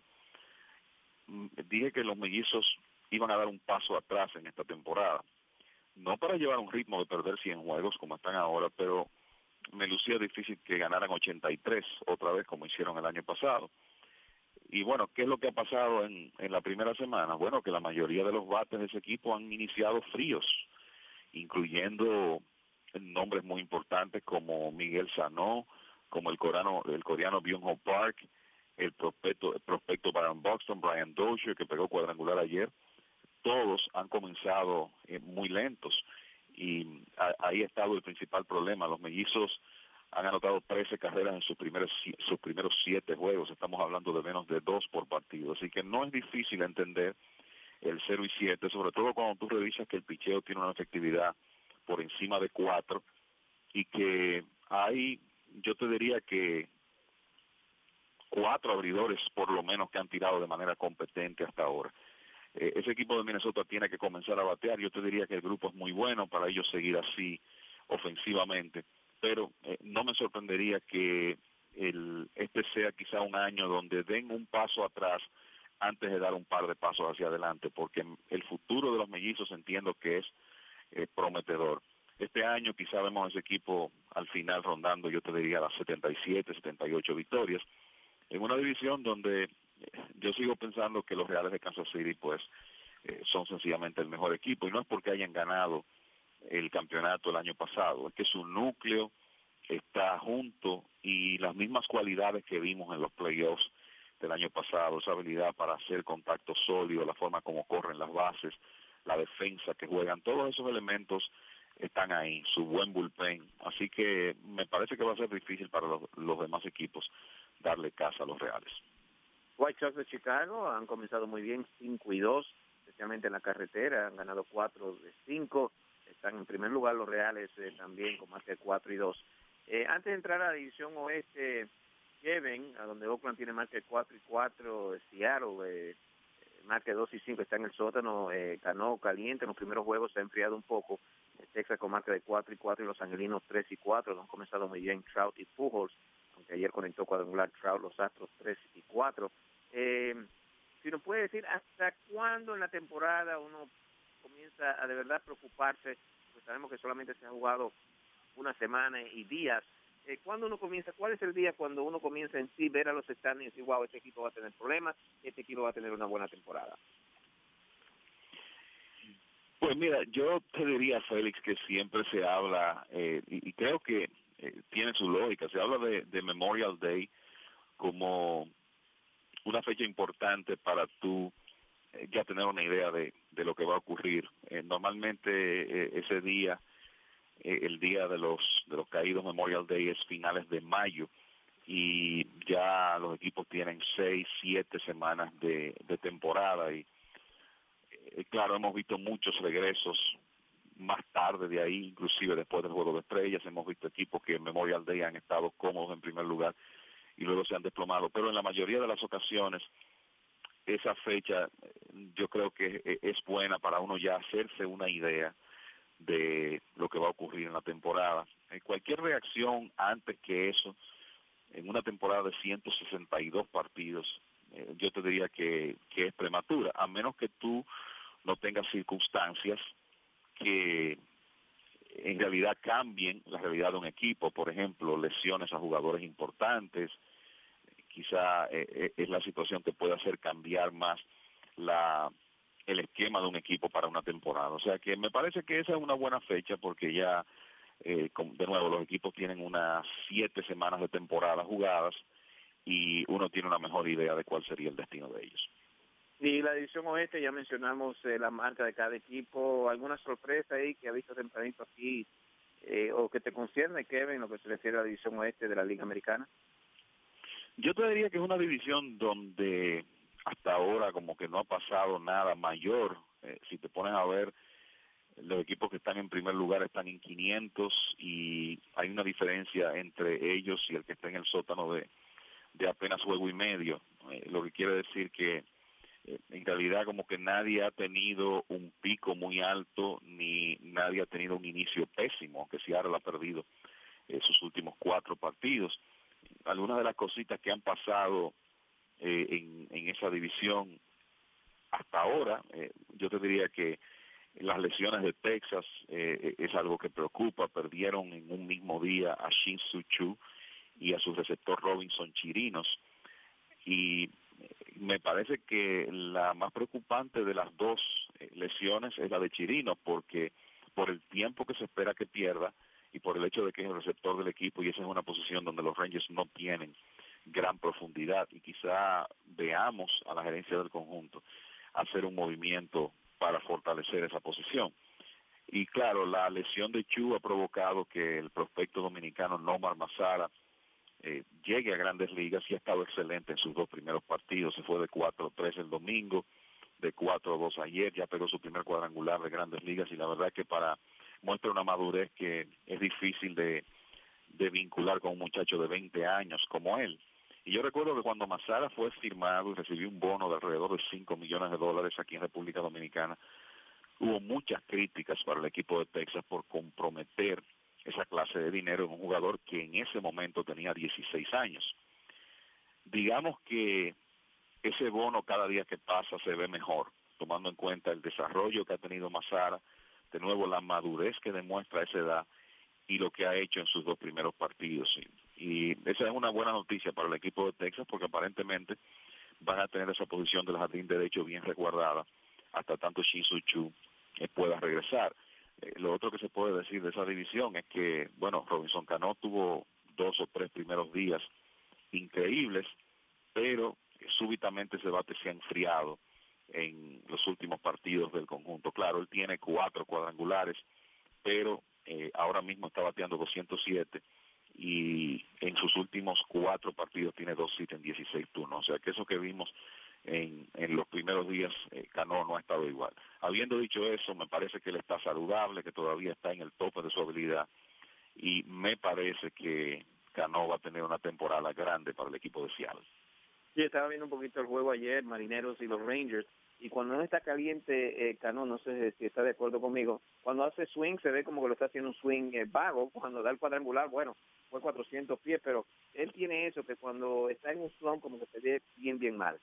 dije que los mellizos iban a dar un paso atrás en esta temporada. No para llevar un ritmo de perder cien juegos como están ahora, pero me lucía difícil que ganaran ochenta y tres otra vez como hicieron el año pasado. Y bueno, ¿qué es lo que ha pasado en, en la primera semana? Bueno, que la mayoría de los bates de ese equipo han iniciado fríos, incluyendo nombres muy importantes como Miguel Sano, como el coreano, el coreano Byung-ho Park, el prospecto, el prospecto Byron Buxton, Brian Dozier, que pegó cuadrangular ayer. Todos han comenzado eh, muy lentos, y a, ahí ha estado el principal problema. Los mellizos han anotado trece carreras en sus primeros, sus primeros siete juegos. Estamos hablando de menos de dos por partido. Así que no es difícil entender el cero y siete, sobre todo cuando tú revisas que el picheo tiene una efectividad por encima de cuatro y que hay, yo te diría que cuatro abridores por lo menos que han tirado de manera competente hasta ahora. Eh, ese equipo de Minnesota tiene que comenzar a batear. Yo te diría que el grupo es muy bueno para ellos seguir así ofensivamente, pero eh, no me sorprendería que el, este sea quizá un año donde den un paso atrás antes de dar un par de pasos hacia adelante, porque el futuro de los mellizos entiendo que es eh, prometedor. Este año quizá vemos ese equipo al final rondando, yo te diría, las setenta y siete, setenta y ocho victorias, en una división donde eh, yo sigo pensando que los Reales de Kansas City pues eh, son sencillamente el mejor equipo, y no es porque hayan ganado el campeonato el año pasado, es que su núcleo está junto y las mismas cualidades que vimos en los playoffs del año pasado, esa habilidad para hacer contacto sólido, la forma como corren las bases, la defensa que juegan, todos esos elementos están ahí, su buen bullpen, así que me parece que va a ser difícil para los, los demás equipos darle casa a los Reales. White Sox de Chicago han comenzado muy bien, cinco y dos, especialmente en la carretera, han ganado cuatro de cinco, están en primer lugar los Reales eh, también con más de cuatro y dos. Eh, antes de entrar a la división oeste, Kevin, a donde Oakland tiene más que cuatro y cuatro, Seattle, eh, más que dos y cinco, está en el sótano, eh, ganó caliente en los primeros juegos, se ha enfriado un poco, Texas con marca de cuatro y cuatro y los angelinos tres y cuatro, no han comenzado muy bien Trout y Pujols, aunque ayer conectó cuadrangular Trout, los Astros tres y cuatro. Eh, si nos puede decir hasta cuándo en la temporada uno comienza a de verdad preocuparse, pues sabemos que solamente se ha jugado una semana y días. Eh, ¿Cuándo uno comienza? ¿Cuál es el día cuando uno comienza en sí ver a los standings y decir, wow, este equipo va a tener problemas, este equipo va a tener una buena temporada? Pues mira, yo te diría, Félix, que siempre se habla, eh, y, y creo que eh, tiene su lógica, se habla de, de Memorial Day como una fecha importante para tú eh, ya tener una idea de, de lo que va a ocurrir. Eh, normalmente eh, ese día, eh, el día de los, de los caídos, Memorial Day, es finales de mayo, y ya los equipos tienen seis, siete semanas de, de temporada, y eh, claro, hemos visto muchos regresos más tarde de ahí, inclusive después del Juego de Estrellas, hemos visto equipos que en Memorial Day han estado cómodos en primer lugar y luego se han desplomado, pero en la mayoría de las ocasiones esa fecha yo creo que es buena para uno ya hacerse una idea de lo que va a ocurrir en la temporada. En cualquier reacción antes que eso, en una temporada de ciento sesenta y dos partidos, eh, yo te diría que, que es prematura, a menos que tú no tengas circunstancias que en realidad cambien la realidad de un equipo, por ejemplo, lesiones a jugadores importantes, quizá eh, es la situación que puede hacer cambiar más la el esquema de un equipo para una temporada. O sea que me parece que esa es una buena fecha porque ya, eh, con, de nuevo, los equipos tienen unas siete semanas de temporada jugadas y uno tiene una mejor idea de cuál sería el destino de ellos. Y la división oeste, ya mencionamos eh, la marca de cada equipo. ¿Alguna sorpresa ahí que ha visto tempranito aquí eh, o que te concierne, Kevin, lo que se refiere a la división oeste de la Liga Americana? Yo te diría que es una división donde hasta ahora como que no ha pasado nada mayor. Eh, si te pones a ver, los equipos que están en primer lugar están en quinientos y hay una diferencia entre ellos y el que está en el sótano de, de apenas juego y medio. Eh, lo que quiere decir que en realidad como que nadie ha tenido un pico muy alto ni nadie ha tenido un inicio pésimo, aunque Seattle ha perdido eh, sus últimos cuatro partidos. Algunas de las cositas que han pasado eh, en, en esa división hasta ahora, eh, yo te diría que las lesiones de Texas eh, es algo que preocupa. Perdieron en un mismo día a Shin-Soo Choo y a su receptor Robinson Chirinos, y me parece que la más preocupante de las dos eh, lesiones es la de Chirinos, porque por el tiempo que se espera que pierda y por el hecho de que es el receptor del equipo y esa es una posición donde los Rangers no tienen gran profundidad y quizá veamos a la gerencia del conjunto hacer un movimiento para fortalecer esa posición. Y claro, la lesión de Chu ha provocado que el prospecto dominicano Nomar Mazara Eh, llegue a Grandes Ligas y ha estado excelente en sus dos primeros partidos. Se fue de cuatro tres el domingo, de cuatro dos ayer, ya pegó su primer cuadrangular de Grandes Ligas y la verdad que para muestra una madurez que es difícil de, de vincular con un muchacho de veinte años como él. Y yo recuerdo que cuando Mazara fue firmado y recibió un bono de alrededor de cinco millones de dólares aquí en República Dominicana, hubo muchas críticas para el equipo de Texas por comprometer esa clase de dinero en un jugador que en ese momento tenía dieciséis años. Digamos que ese bono cada día que pasa se ve mejor, tomando en cuenta el desarrollo que ha tenido Mazara, de nuevo la madurez que demuestra a esa edad y lo que ha hecho en sus dos primeros partidos. Y, y esa es una buena noticia para el equipo de Texas porque aparentemente van a tener esa posición del jardín derecho bien resguardada hasta tanto Shin-Soo Choo eh, pueda regresar. Eh, lo otro que se puede decir de esa división es que, bueno, Robinson Cano tuvo dos o tres primeros días increíbles, pero eh, súbitamente ese bate se ha enfriado en los últimos partidos del conjunto. Claro, él tiene cuatro cuadrangulares, pero eh, ahora mismo está bateando doscientos siete y en sus últimos cuatro partidos tiene dos hits en dieciséis turnos. O sea que eso que vimos en, en los primeros días, eh, Cano no ha estado igual. Habiendo dicho eso, me parece que él está saludable, que todavía está en el tope de su habilidad y me parece que Cano va a tener una temporada grande para el equipo de Seattle. Yo estaba viendo un poquito el juego ayer, Marineros y los Rangers, y cuando no está caliente, eh, Cano, no sé si está de acuerdo conmigo, cuando hace swing se ve como que lo está haciendo un swing eh, vago, cuando da el cuadrangular, bueno, fue cuatrocientos pies, pero él tiene eso, que cuando está en un slump como que se ve bien, bien mal.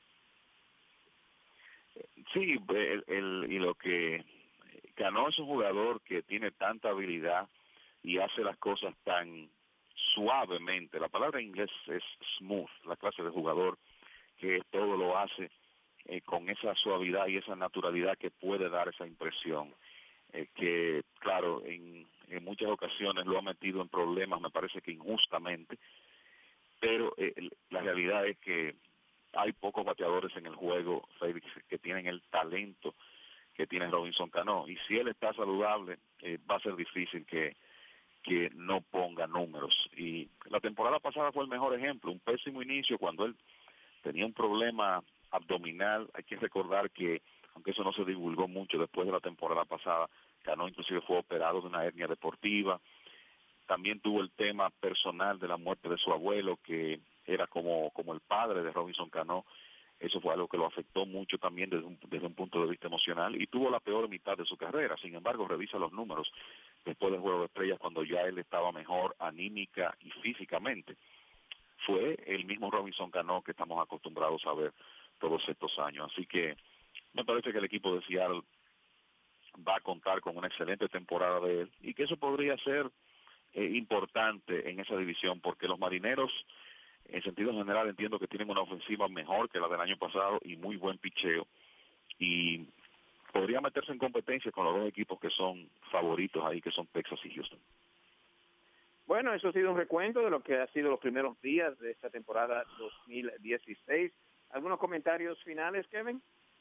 Sí, el, el, y lo que Cano es un jugador que tiene tanta habilidad y hace las cosas tan suavemente, la palabra en inglés es smooth, la clase de jugador que todo lo hace eh, con esa suavidad y esa naturalidad que puede dar esa impresión, eh, que claro, en, en muchas ocasiones lo ha metido en problemas, me parece que injustamente, pero eh, la realidad es que hay pocos bateadores en el juego, Félix, que tienen el talento que tiene Robinson Cano, y si él está saludable, eh, va a ser difícil que que no ponga números. Y la temporada pasada fue el mejor ejemplo, un pésimo inicio cuando él tenía un problema abdominal. Hay que recordar que, aunque eso no se divulgó mucho después de la temporada pasada, Cano inclusive fue operado de una hernia deportiva. También tuvo el tema personal de la muerte de su abuelo, que era como, como el padre de Robinson Cano. Eso fue algo que lo afectó mucho también desde un, desde un punto de vista emocional y tuvo la peor mitad de su carrera. Sin embargo, revisa los números después del Juego de Estrellas cuando ya él estaba mejor anímica y físicamente. Fue el mismo Robinson Cano que estamos acostumbrados a ver todos estos años. Así que me parece que el equipo de Seattle va a contar con una excelente temporada de él y que eso podría ser eh, importante en esa división porque los Marineros, en sentido general, entiendo que tienen una ofensiva mejor que la del año pasado y muy buen picheo. Y podría meterse en competencia con los dos equipos que son favoritos ahí, que son Texas y Houston. Bueno, eso ha sido un recuento de lo que ha sido los primeros días de esta temporada dos mil dieciséis. ¿Algunos comentarios finales, Kevin?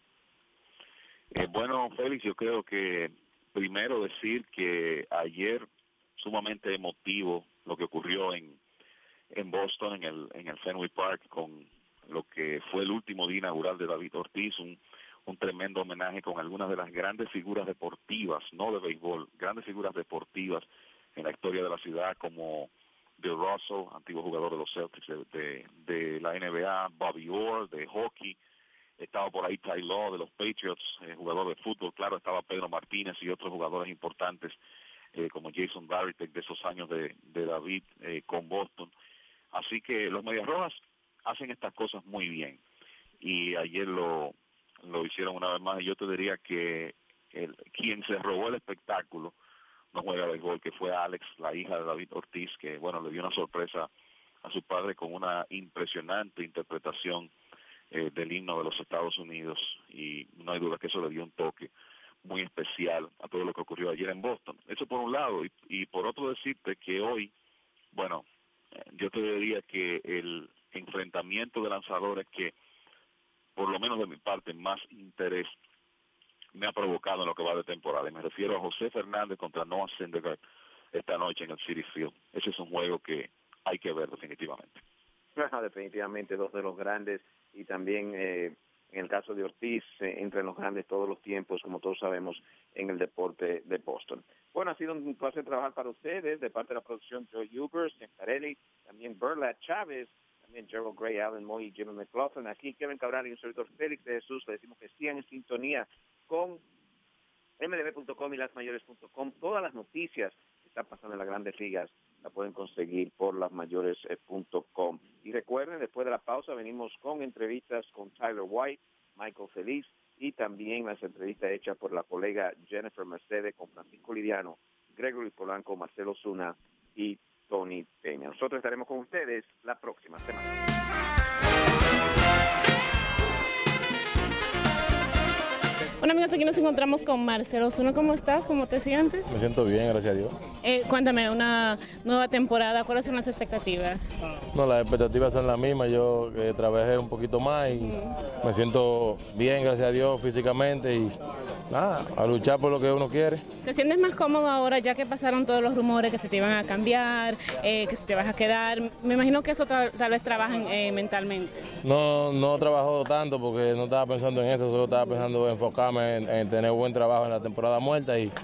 Eh, bueno, Félix, yo creo que primero decir que ayer sumamente emotivo lo que ocurrió en en Boston, en el en el Fenway Park, con lo que fue el último día inaugural de David Ortiz, un, un tremendo homenaje con algunas de las grandes figuras deportivas, no de béisbol, grandes figuras deportivas en la historia de la ciudad, como Bill Russell, antiguo jugador de los Celtics de, de, de la N B A, Bobby Orr, de hockey, estaba por ahí Ty Law de los Patriots, eh, jugador de fútbol, claro, estaba Pedro Martínez y otros jugadores importantes, eh, como Jason Varitek de esos años de, de David eh, con Boston. Así que los Medias Rojas hacen estas cosas muy bien y ayer lo, lo hicieron una vez más y yo te diría que el, quien se robó el espectáculo no juega béisbol, que fue Alex, la hija de David Ortiz, que bueno, le dio una sorpresa a su padre con una impresionante interpretación eh, del himno de los Estados Unidos y no hay duda que eso le dio un toque muy especial a todo lo que ocurrió ayer en Boston. Eso por un lado y, y por otro decirte que hoy, bueno, yo te diría que el enfrentamiento de lanzadores que, por lo menos de mi parte, más interés me ha provocado en lo que va de temporada. Y me refiero a José Fernández contra Noah Syndergaard esta noche en el Citi Field. Ese es un juego que hay que ver definitivamente. Bueno, definitivamente dos de los grandes y también eh, en el caso de Ortiz, eh, entre los grandes todos los tiempos, como todos sabemos, en el deporte de Boston. Bueno, ha sido un placer trabajar para ustedes, de parte de la producción Joe Huber, Ciancarelli, también Berla Chávez, también Gerald Gray, Alan Moy y Jimmy McLaughlin. Aquí Kevin Cabral y un servidor Félix de Jesús, le decimos que sigan en sintonía con M L B punto com y las mayores punto com. Todas las noticias que están pasando en las grandes ligas la pueden conseguir por las mayores punto com. Y recuerden, después de la pausa venimos con entrevistas con Tyler White, Michael Feliz y también las entrevistas hechas por la colega Jennifer Mercedes con Francisco Lidiano, Gregory Polanco, Marcelo Zuna y Tony Peña. Nosotros estaremos con ustedes la próxima semana. Bueno, amigos, aquí nos encontramos con Marcelo Zuna. ¿Cómo estás? ¿Cómo te sientes? Me siento bien, gracias a Dios. Eh, cuéntame, una nueva temporada, ¿cuáles son las expectativas? No, las expectativas son las mismas. Yo eh, trabajé un poquito más y mm. me siento bien, gracias a Dios, físicamente y nada, a luchar por lo que uno quiere. ¿Te sientes más cómodo ahora ya que pasaron todos los rumores que se te iban a cambiar, eh, que se te vas a quedar? Me imagino que eso tal, tal vez trabajan eh, mentalmente. No, no trabajo tanto porque no estaba pensando en eso, solo estaba pensando en enfocarme en, en tener buen trabajo en la temporada muerta y,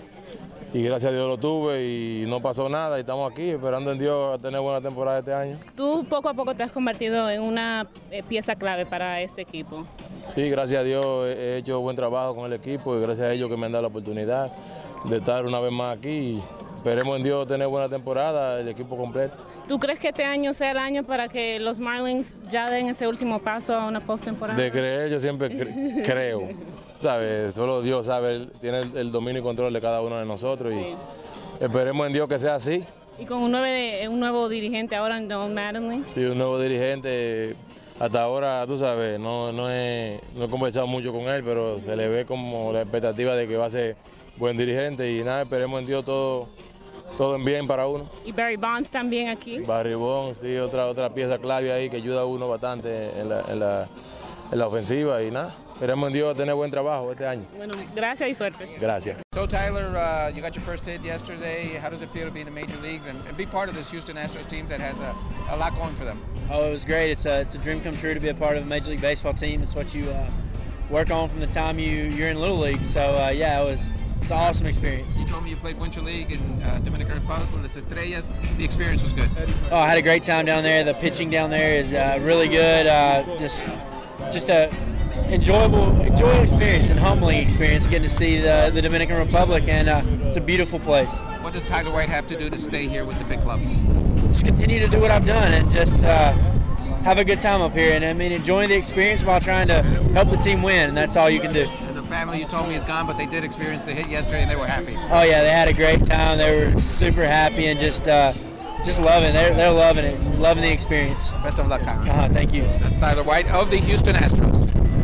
y gracias a Dios lo tuve y no pasó nada y estamos aquí esperando en Dios a tener buena temporada este año. Tú poco a poco te has convertido en una eh, pieza clave para este equipo. Sí, gracias a Dios he hecho buen trabajo con el equipo y gracias a ellos que me han dado la oportunidad de estar una vez más aquí y esperemos en Dios tener buena temporada, el equipo completo. ¿Tú crees que este año sea el año para que los Marlins ya den ese último paso a una postemporada? De creer, yo siempre cre creo, ¿sabes? Solo Dios sabe, tiene el, el dominio y control de cada uno de nosotros y sí. Esperemos en Dios que sea así. Y con un, nueve, un nuevo dirigente ahora en Don Mattingly. Sí, un nuevo dirigente. Hasta ahora, tú sabes, no, no, he, no he conversado mucho con él, pero se le ve como la expectativa de que va a ser buen dirigente y nada, esperemos en Dios todo, todo en bien para uno. Y Barry Bonds también aquí. Barry Bonds, sí, otra, otra pieza clave ahí que ayuda a uno bastante en la, en la, en la ofensiva y nada, esperemos en Dios tener buen trabajo este año. Bueno, gracias y suerte. Gracias. So Tyler, uh, you got your first hit yesterday. How does it feel to be in the major leagues and, and be part of this Houston Astros team that has a, a lot going for them? Oh, it was great. It's a, it's a dream come true to be a part of a Major League Baseball team. It's what you uh, work on from the time you, you're in Little League. So uh, yeah, it was it's an awesome experience. You told me you played Winter League in uh, Dominican Republic with the Estrellas. The experience was good. Oh, I had a great time down there. The pitching down there is uh, really good. Uh, just just a enjoyable, enjoyable experience and humbling experience getting to see the, the Dominican Republic, and uh, it's a beautiful place. What does Tyler White have to do to stay here with the big club? Just continue to do what I've done and just uh, have a good time up here, and I mean enjoying the experience while trying to help the team win, and that's all you can do. And the family you told me is gone, but they did experience the hit yesterday and they were happy. Oh yeah, they had a great time. They were super happy and just uh, just loving. They're they're loving it, loving the experience. Best of luck, Tyler. Uh-huh, thank you. That's Tyler White of the Houston Astros.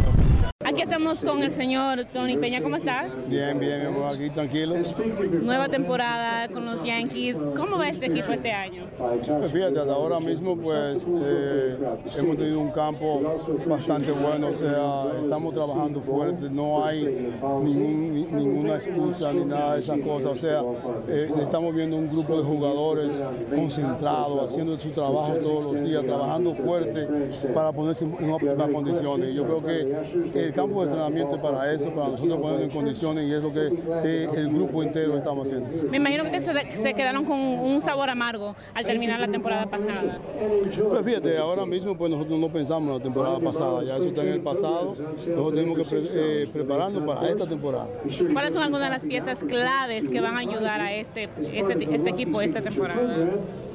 Aquí estamos con el señor Tony Peña. ¿Cómo estás? Bien, bien, mi amor, aquí tranquilo. Nueva temporada con los Yankees. ¿Cómo va este equipo este año? Pues fíjate, hasta ahora mismo pues eh, hemos tenido un campo bastante bueno, o sea, estamos trabajando fuerte, no hay ningún, ni, ninguna excusa ni nada de esas cosas, o sea, eh, estamos viendo un grupo de jugadores concentrados, haciendo su trabajo todos los días, trabajando fuerte para ponerse en óptimas condiciones. Yo creo que el campo de entrenamiento es para eso, para nosotros ponernos en condiciones y es lo que eh, el grupo entero estamos haciendo. Me imagino que se, se quedaron con un sabor amargo al terminar la temporada pasada. Pues fíjate, ahora mismo pues nosotros no pensamos en la temporada pasada, ya eso está en el pasado, nosotros tenemos que pre eh, prepararnos para esta temporada. ¿Cuáles son algunas de las piezas claves que van a ayudar a este, este, este equipo esta temporada?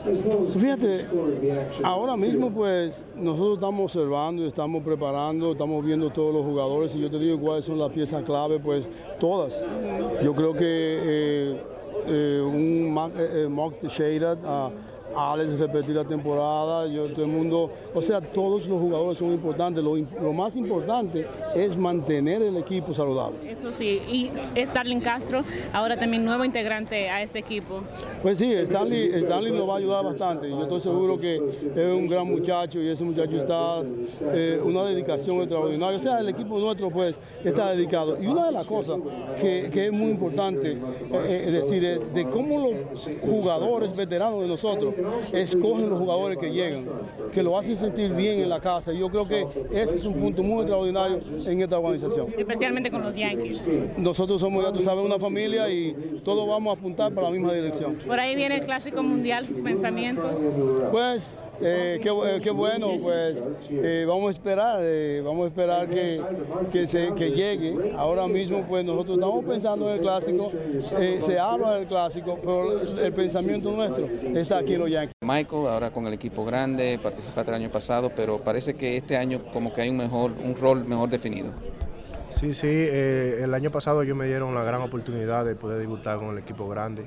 Fíjate, ahora mismo pues nosotros estamos observando, estamos preparando, estamos viendo todos los jugadores y yo te digo cuáles son las piezas clave, pues todas. Yo creo que eh, eh, un Mark, eh, Mark Teixeira, uh, Alex repetir la temporada, yo todo el mundo, o sea, todos los jugadores son importantes, lo, lo más importante es mantener el equipo saludable. Eso sí, y Starlin Castro, ahora también nuevo integrante a este equipo. Pues sí, Stanley, Stanley nos va a ayudar bastante, yo estoy seguro que es un gran muchacho y ese muchacho está eh, una dedicación extraordinaria, o sea, el equipo nuestro pues está dedicado. Y una de las cosas que, que es muy importante eh, es decir, es de cómo los jugadores veteranos de nosotros escogen los jugadores que llegan, que lo hacen sentir bien en la casa. Y yo creo que ese es un punto muy extraordinario en esta organización. Especialmente con los Yankees. Nosotros somos, ya tú sabes, una familia y todos vamos a apuntar para la misma dirección. Por ahí viene el Clásico Mundial, sus pensamientos. Pues, eh, qué, eh, qué bueno, pues eh, vamos a esperar, eh, vamos a esperar que, que, se, que llegue. Ahora mismo, pues nosotros estamos pensando en el Clásico, eh, se habla del Clásico, pero el pensamiento nuestro está aquí en los Yankees. Michael, ahora con el equipo grande, participaste el año pasado, pero parece que este año como que hay un, mejor, un rol mejor definido. Sí, sí, eh, el año pasado ellos me dieron la gran oportunidad de poder debutar con el equipo grande.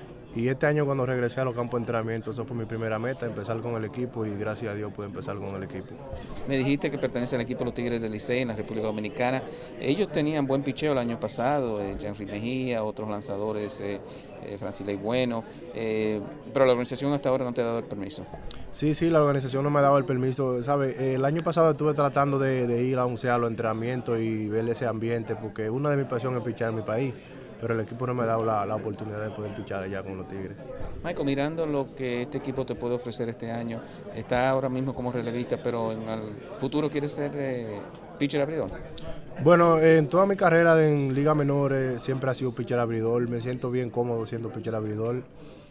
Y este año cuando regresé a los campos de entrenamiento, esa fue mi primera meta, empezar con el equipo y gracias a Dios pude empezar con el equipo. Me dijiste que pertenece al equipo de los Tigres del Licey en la República Dominicana. Ellos tenían buen picheo el año pasado, eh, Henry Mejía, otros lanzadores, eh, eh, Francilei Bueno, eh, pero la organización hasta ahora no te ha dado el permiso. Sí, sí, la organización no me ha dado el permiso. ¿Sabe? El año pasado estuve tratando de, de ir a un sea, a los entrenamientos y ver ese ambiente, porque una de mis pasiones es pichar en mi país. Pero el equipo no me ha dado la, la oportunidad de poder pichar allá con los Tigres. Michael, mirando lo que este equipo te puede ofrecer este año, está ahora mismo como relevista, pero en el futuro quieres ser eh, pitcher abridor. Bueno, en toda mi carrera en Liga Menores siempre ha sido pitcher abridor, me siento bien cómodo siendo pitcher abridor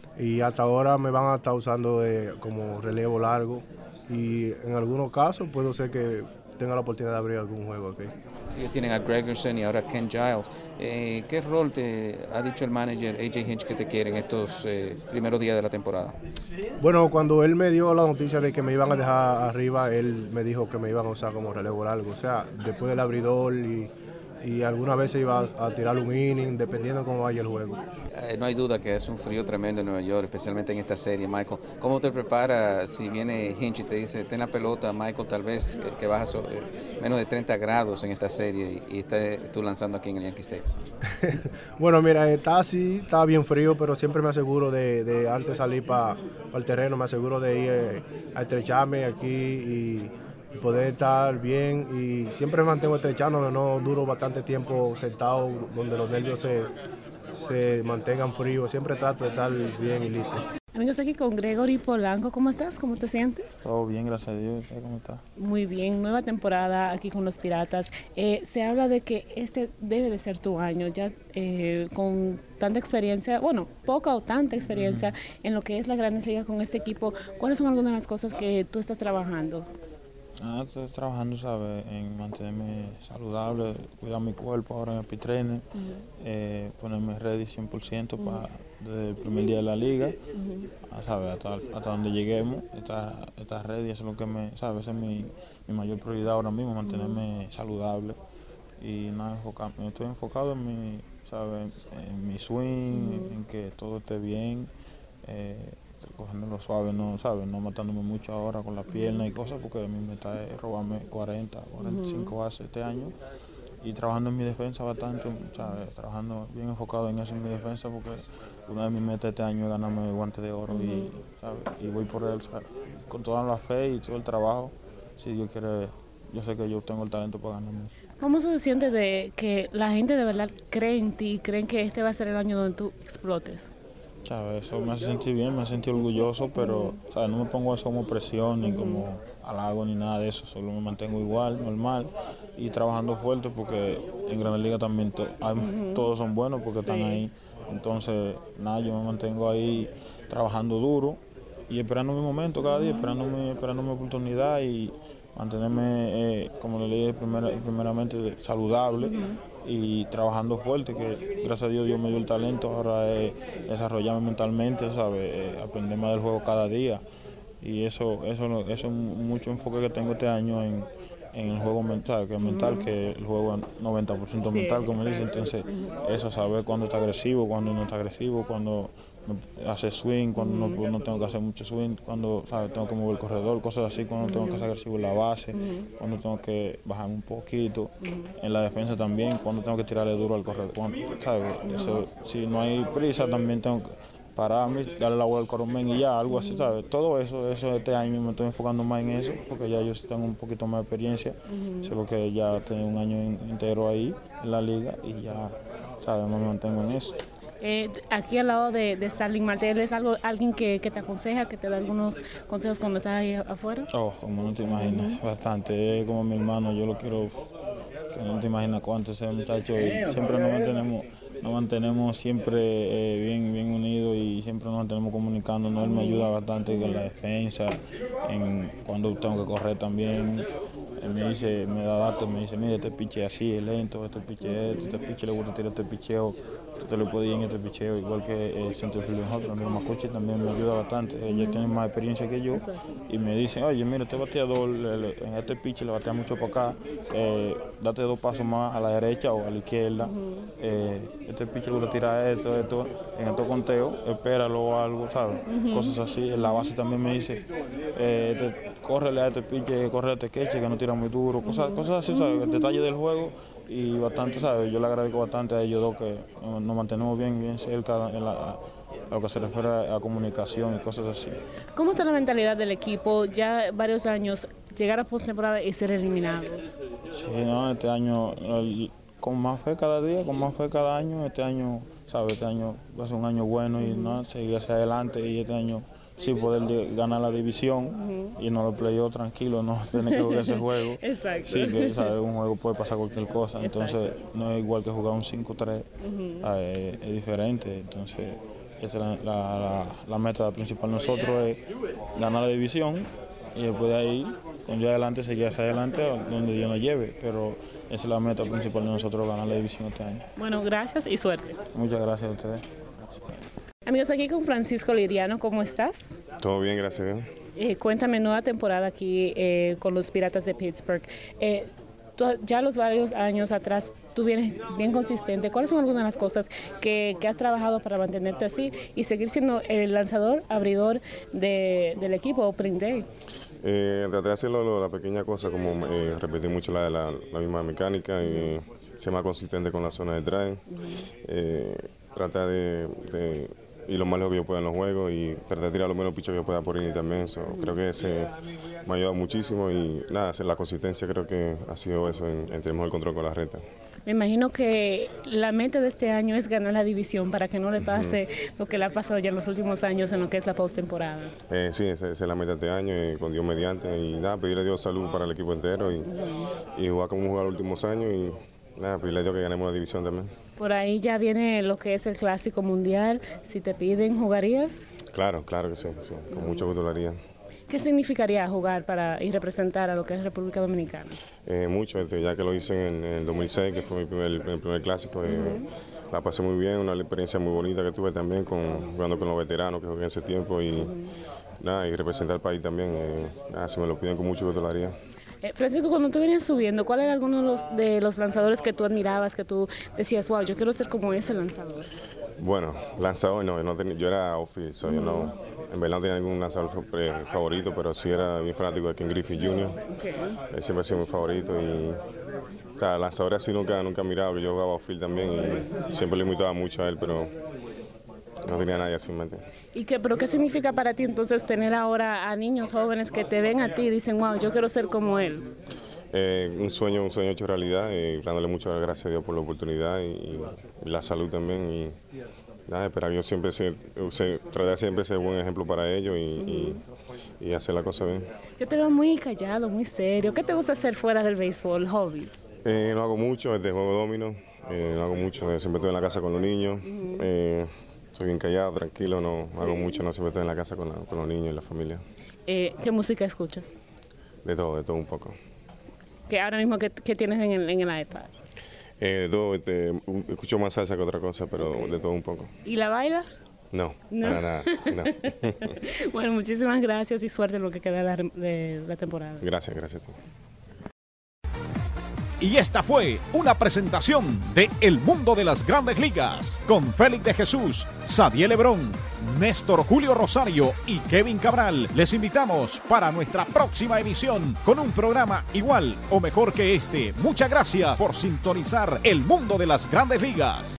y hasta ahora me van a estar usando de, como relevo largo y en algunos casos puedo ser que tenga la oportunidad de abrir algún juego aquí. Ellos tienen a Gregerson y ahora a Ken Giles. Eh, ¿Qué rol te ha dicho el manager A J Hinch que te quiere en estos eh, primeros días de la temporada? Bueno, cuando él me dio la noticia de que me iban a dejar arriba, él me dijo que me iban a usar como relevo largo. O sea, después del abridor y, y algunas veces iba a, a tirar un inning, dependiendo de cómo vaya el juego. Eh, no hay duda que es un frío tremendo en Nueva York, especialmente en esta serie, Michael. ¿Cómo te preparas si viene Hinch y te dice, ten la pelota, Michael, tal vez eh, que bajas eh, menos de treinta grados en esta serie y, y estés tú lanzando aquí en el Yankee Stadium? Bueno, mira, está así, está bien frío, pero siempre me aseguro de, de antes de salir para pa el terreno, me aseguro de ir eh, a estrecharme aquí y poder estar bien y siempre me mantengo estrechando, no duro bastante tiempo sentado donde los nervios se, se mantengan fríos, siempre trato de estar bien y listo. Amigos, aquí con Gregory Polanco, ¿cómo estás? ¿Cómo te sientes? Todo bien, gracias a Dios. ¿Cómo estás? Muy bien, nueva temporada aquí con los Piratas. Eh, se habla de que este debe de ser tu año, ya eh, con tanta experiencia, bueno, poca o tanta experiencia mm. en lo que es la Grandes Ligas con este equipo. ¿Cuáles son algunas de las cosas que tú estás trabajando? Ah, estoy trabajando, ¿sabes?, en mantenerme saludable, cuidar mi cuerpo ahora en el pitch-trainer, uh-huh. eh, ponerme ready cien por ciento uh-huh. para, desde el primer día de la liga, uh-huh. ¿sabes?, hasta, hasta donde lleguemos, estar, estar ready, eso es lo que me, ¿sabes?, esa es mi, mi mayor prioridad ahora mismo, mantenerme uh-huh. saludable y nada, enfocar, estoy enfocado en mi, ¿sabes?, en mi swing, uh-huh. en que todo esté bien. Eh, cogiéndolo suave, no, ¿sabes? No matándome mucho ahora con la pierna y cosas, porque a mí me está robarme cuarenta, cuarenta y cinco bases este año y trabajando en mi defensa bastante, ¿sabes? Trabajando bien enfocado en eso en mi defensa, porque una de mis metas este año es ganarme el guante de oro y, ¿sabes? Y voy por él, ¿sabes?, con toda la fe y todo el trabajo. Si Dios quiere, yo sé que yo tengo el talento para ganarme. ¿Cómo se siente de que la gente de verdad cree en ti, creen que este va a ser el año donde tú explotes? ¿Sabes? Eso me hace sentir bien, me hace sentir orgulloso, pero, ¿sabes?, no me pongo eso como presión ni como halago ni nada de eso, solo me mantengo igual, normal y trabajando fuerte, porque en Grandes Ligas también to hay, uh-huh. todos son buenos porque están sí. ahí. Entonces, nada, yo me mantengo ahí trabajando duro y esperando mi momento cada día, esperando mi, esperando mi oportunidad y mantenerme, eh, como le dije primer, primeramente, saludable. Uh-huh. Y trabajando fuerte, que gracias a Dios Dios me dio el talento, ahora es desarrollarme mentalmente, ¿sabes? Eh, aprender más del juego cada día y eso eso eso es mucho enfoque que tengo este año en, en el juego mental, que es mental, uh-huh. que el juego es noventa por ciento mental, como dicen, entonces uh-huh. eso, saber cuándo está agresivo, cuándo no está agresivo, cuándo hace swing, cuando uh-huh. no, no tengo que hacer mucho swing, cuando, ¿sabes?, tengo que mover el corredor, cosas así, cuando uh-huh. tengo que ser agresivo en la base, uh-huh. cuando tengo que bajar un poquito, uh-huh. en la defensa también, cuando tengo que tirarle duro al corredor, cuando, ¿sabes? Eso, si no hay prisa también tengo que pararme, darle la bola al coromén y ya, algo así, ¿sabes? Todo eso, eso este año me estoy enfocando más en eso, porque ya yo tengo un poquito más de experiencia, uh-huh. sé que ya tengo un año entero ahí en la liga y ya, ¿sabes?, me mantengo en eso. Eh, aquí al lado de, de Starling Marte, ¿él es algo, alguien que, que te aconseja, que te da algunos consejos cuando estás ahí afuera? Oh, como no te imaginas, uh-huh. bastante. Es como mi hermano, yo lo quiero, que no te imaginas cuánto ese muchacho. Y siempre nos mantenemos, nos mantenemos siempre eh, bien, bien unidos y siempre nos mantenemos comunicándonos. Él me ayuda bastante con la defensa, en cuando tengo que correr también. Él me dice, me da datos, me dice, mira, este piche así, es lento, este piche esto, este piche le gusta tirar este picheo, tú te lo puedes ir en este picheo, igual que el centro de nosotros. Mi Macuchi también me ayuda bastante, ella tiene más experiencia que yo y me dice, oye, mira, este bateador en este piche le batea mucho para acá, eh, date dos pasos más a la derecha o a la izquierda, eh, este piche le gusta tirar esto, esto, en estos conteos, espéralo o algo, ¿sabes? Uh-huh. Cosas así. En la base también me dice, eh, este, córrele a este piche, córrele a este queche, que no tira muy duro, cosas, cosas así, ¿sabes? El detalle del juego y bastante, ¿sabes? Yo le agradezco bastante a ellos dos que nos mantenemos bien, bien cerca en la, a lo que se refiere a, a comunicación y cosas así. ¿Cómo está la mentalidad del equipo? Ya varios años, llegar a postemporada y ser eliminados. Sí, no, este año, el, con más fe cada día, con más fe cada año, este año, ¿sabes? Este año va a ser un año bueno y no seguir hacia adelante y este año sí poder de, ganar la división uh-huh. y no lo playoffs tranquilo, no tener que jugar ese juego. Exacto. Sí, que ¿sabes? Un juego puede pasar cualquier cosa, entonces exacto. No es igual que jugar un cinco tres, uh-huh. eh, es diferente, entonces esa es la, la, la, la meta principal de nosotros, es ganar la división y después de ahí, con día adelante, seguir hacia adelante donde Dios nos lleve, pero esa es la meta principal de nosotros, ganar la división este año. Bueno, gracias y suerte. Muchas gracias a ustedes. Amigos, aquí con Francisco Liriano, ¿cómo estás? Todo bien, gracias. Eh, cuéntame, nueva temporada aquí eh, con los Piratas de Pittsburgh. Eh, tú, ya los varios años atrás, tú vienes bien consistente. ¿Cuáles son algunas de las cosas que, que has trabajado para mantenerte así y seguir siendo el lanzador, abridor de, del equipo, opening day? Eh, traté de hacerlo la pequeña cosa, como eh, repetir mucho la, la, la misma mecánica y ser más consistente con la zona de drive. Uh-huh. eh, tratar de... de y lo más lejos que yo pueda en los juegos y tratar de tirar lo menos pichos que yo pueda por inning también. So, creo que ese me ha ayudado muchísimo y nada, hacer la consistencia creo que ha sido eso en, en tener el control con la recta. Me imagino que la meta de este año es ganar la división para que no le pase uh-huh. lo que le ha pasado ya en los últimos años en lo que es la postemporada. Eh, sí, esa, esa es la meta de este año, eh, con Dios mediante y nada, pedirle a Dios salud para el equipo entero y, uh-huh. y jugar como hemos jugado los últimos años y nada, pedirle a Dios que ganemos la división también. Por ahí ya viene lo que es el Clásico Mundial. Si te piden, ¿jugarías? Claro, claro que sí, sí. Con mucho gusto lo haría. ¿Qué significaría jugar para y representar a lo que es República Dominicana? Eh, mucho, este, ya que lo hice en, en el dos mil seis, que fue mi primer, el primer Clásico. Eh, uh-huh. La pasé muy bien, una experiencia muy bonita que tuve también con, jugando con los veteranos que jugué en ese tiempo y, uh-huh. nada, y representar al país también. Eh, nada, si me lo piden, con mucho gusto lo haría. Eh, Francisco, cuando tú venías subiendo, ¿cuál era alguno de los, de los lanzadores que tú admirabas, que tú decías, wow, yo quiero ser como ese lanzador? Bueno, lanzador no, no tenía, yo era outfield, so uh-huh. yo no, en verdad no tenía ningún lanzador favorito, pero sí era bien fanático de Ken Griffey junior Okay. Él siempre ha sido mi favorito y o sea, lanzador así nunca, nunca he mirado, que yo jugaba outfield también y siempre le imitaba mucho a él, pero no tenía nadie así en mente. ¿Y qué, pero qué significa para ti entonces tener ahora a niños jóvenes que te ven a ti y dicen, wow, yo quiero ser como él? Eh, un sueño, un sueño hecho realidad, eh, dándole muchas gracias a Dios por la oportunidad y, y la salud también. Y nada, esperar yo siempre ser, tratar siempre ser buen ejemplo para ellos y, y, y hacer la cosa bien. Yo te veo muy callado, muy serio. ¿Qué te gusta hacer fuera del béisbol, hobby? Eh, no hago mucho, este juego domino, eh, no hago mucho, eh, siempre estoy en la casa con los niños. Uh-huh. eh, soy bien callado, tranquilo, no hago mucho, no siempre estoy en la casa con, la, con los niños y la familia. Eh, ¿Qué música escuchas? De todo, de todo un poco. ¿Qué ahora mismo qué, qué tienes en el, en el iPad? Eh, de todo, este, escucho más salsa que otra cosa, pero de todo un poco. ¿Y la bailas? No, no. para nada. No. Bueno, muchísimas gracias y suerte en lo que queda de la, de la temporada. Gracias, gracias a ti. Y esta fue una presentación de El Mundo de las Grandes Ligas con Félix de Jesús, Xavier Lebrón, Néstor Julio Rosario y Kevin Cabral. Les invitamos para nuestra próxima emisión con un programa igual o mejor que este. Muchas gracias por sintonizar El Mundo de las Grandes Ligas.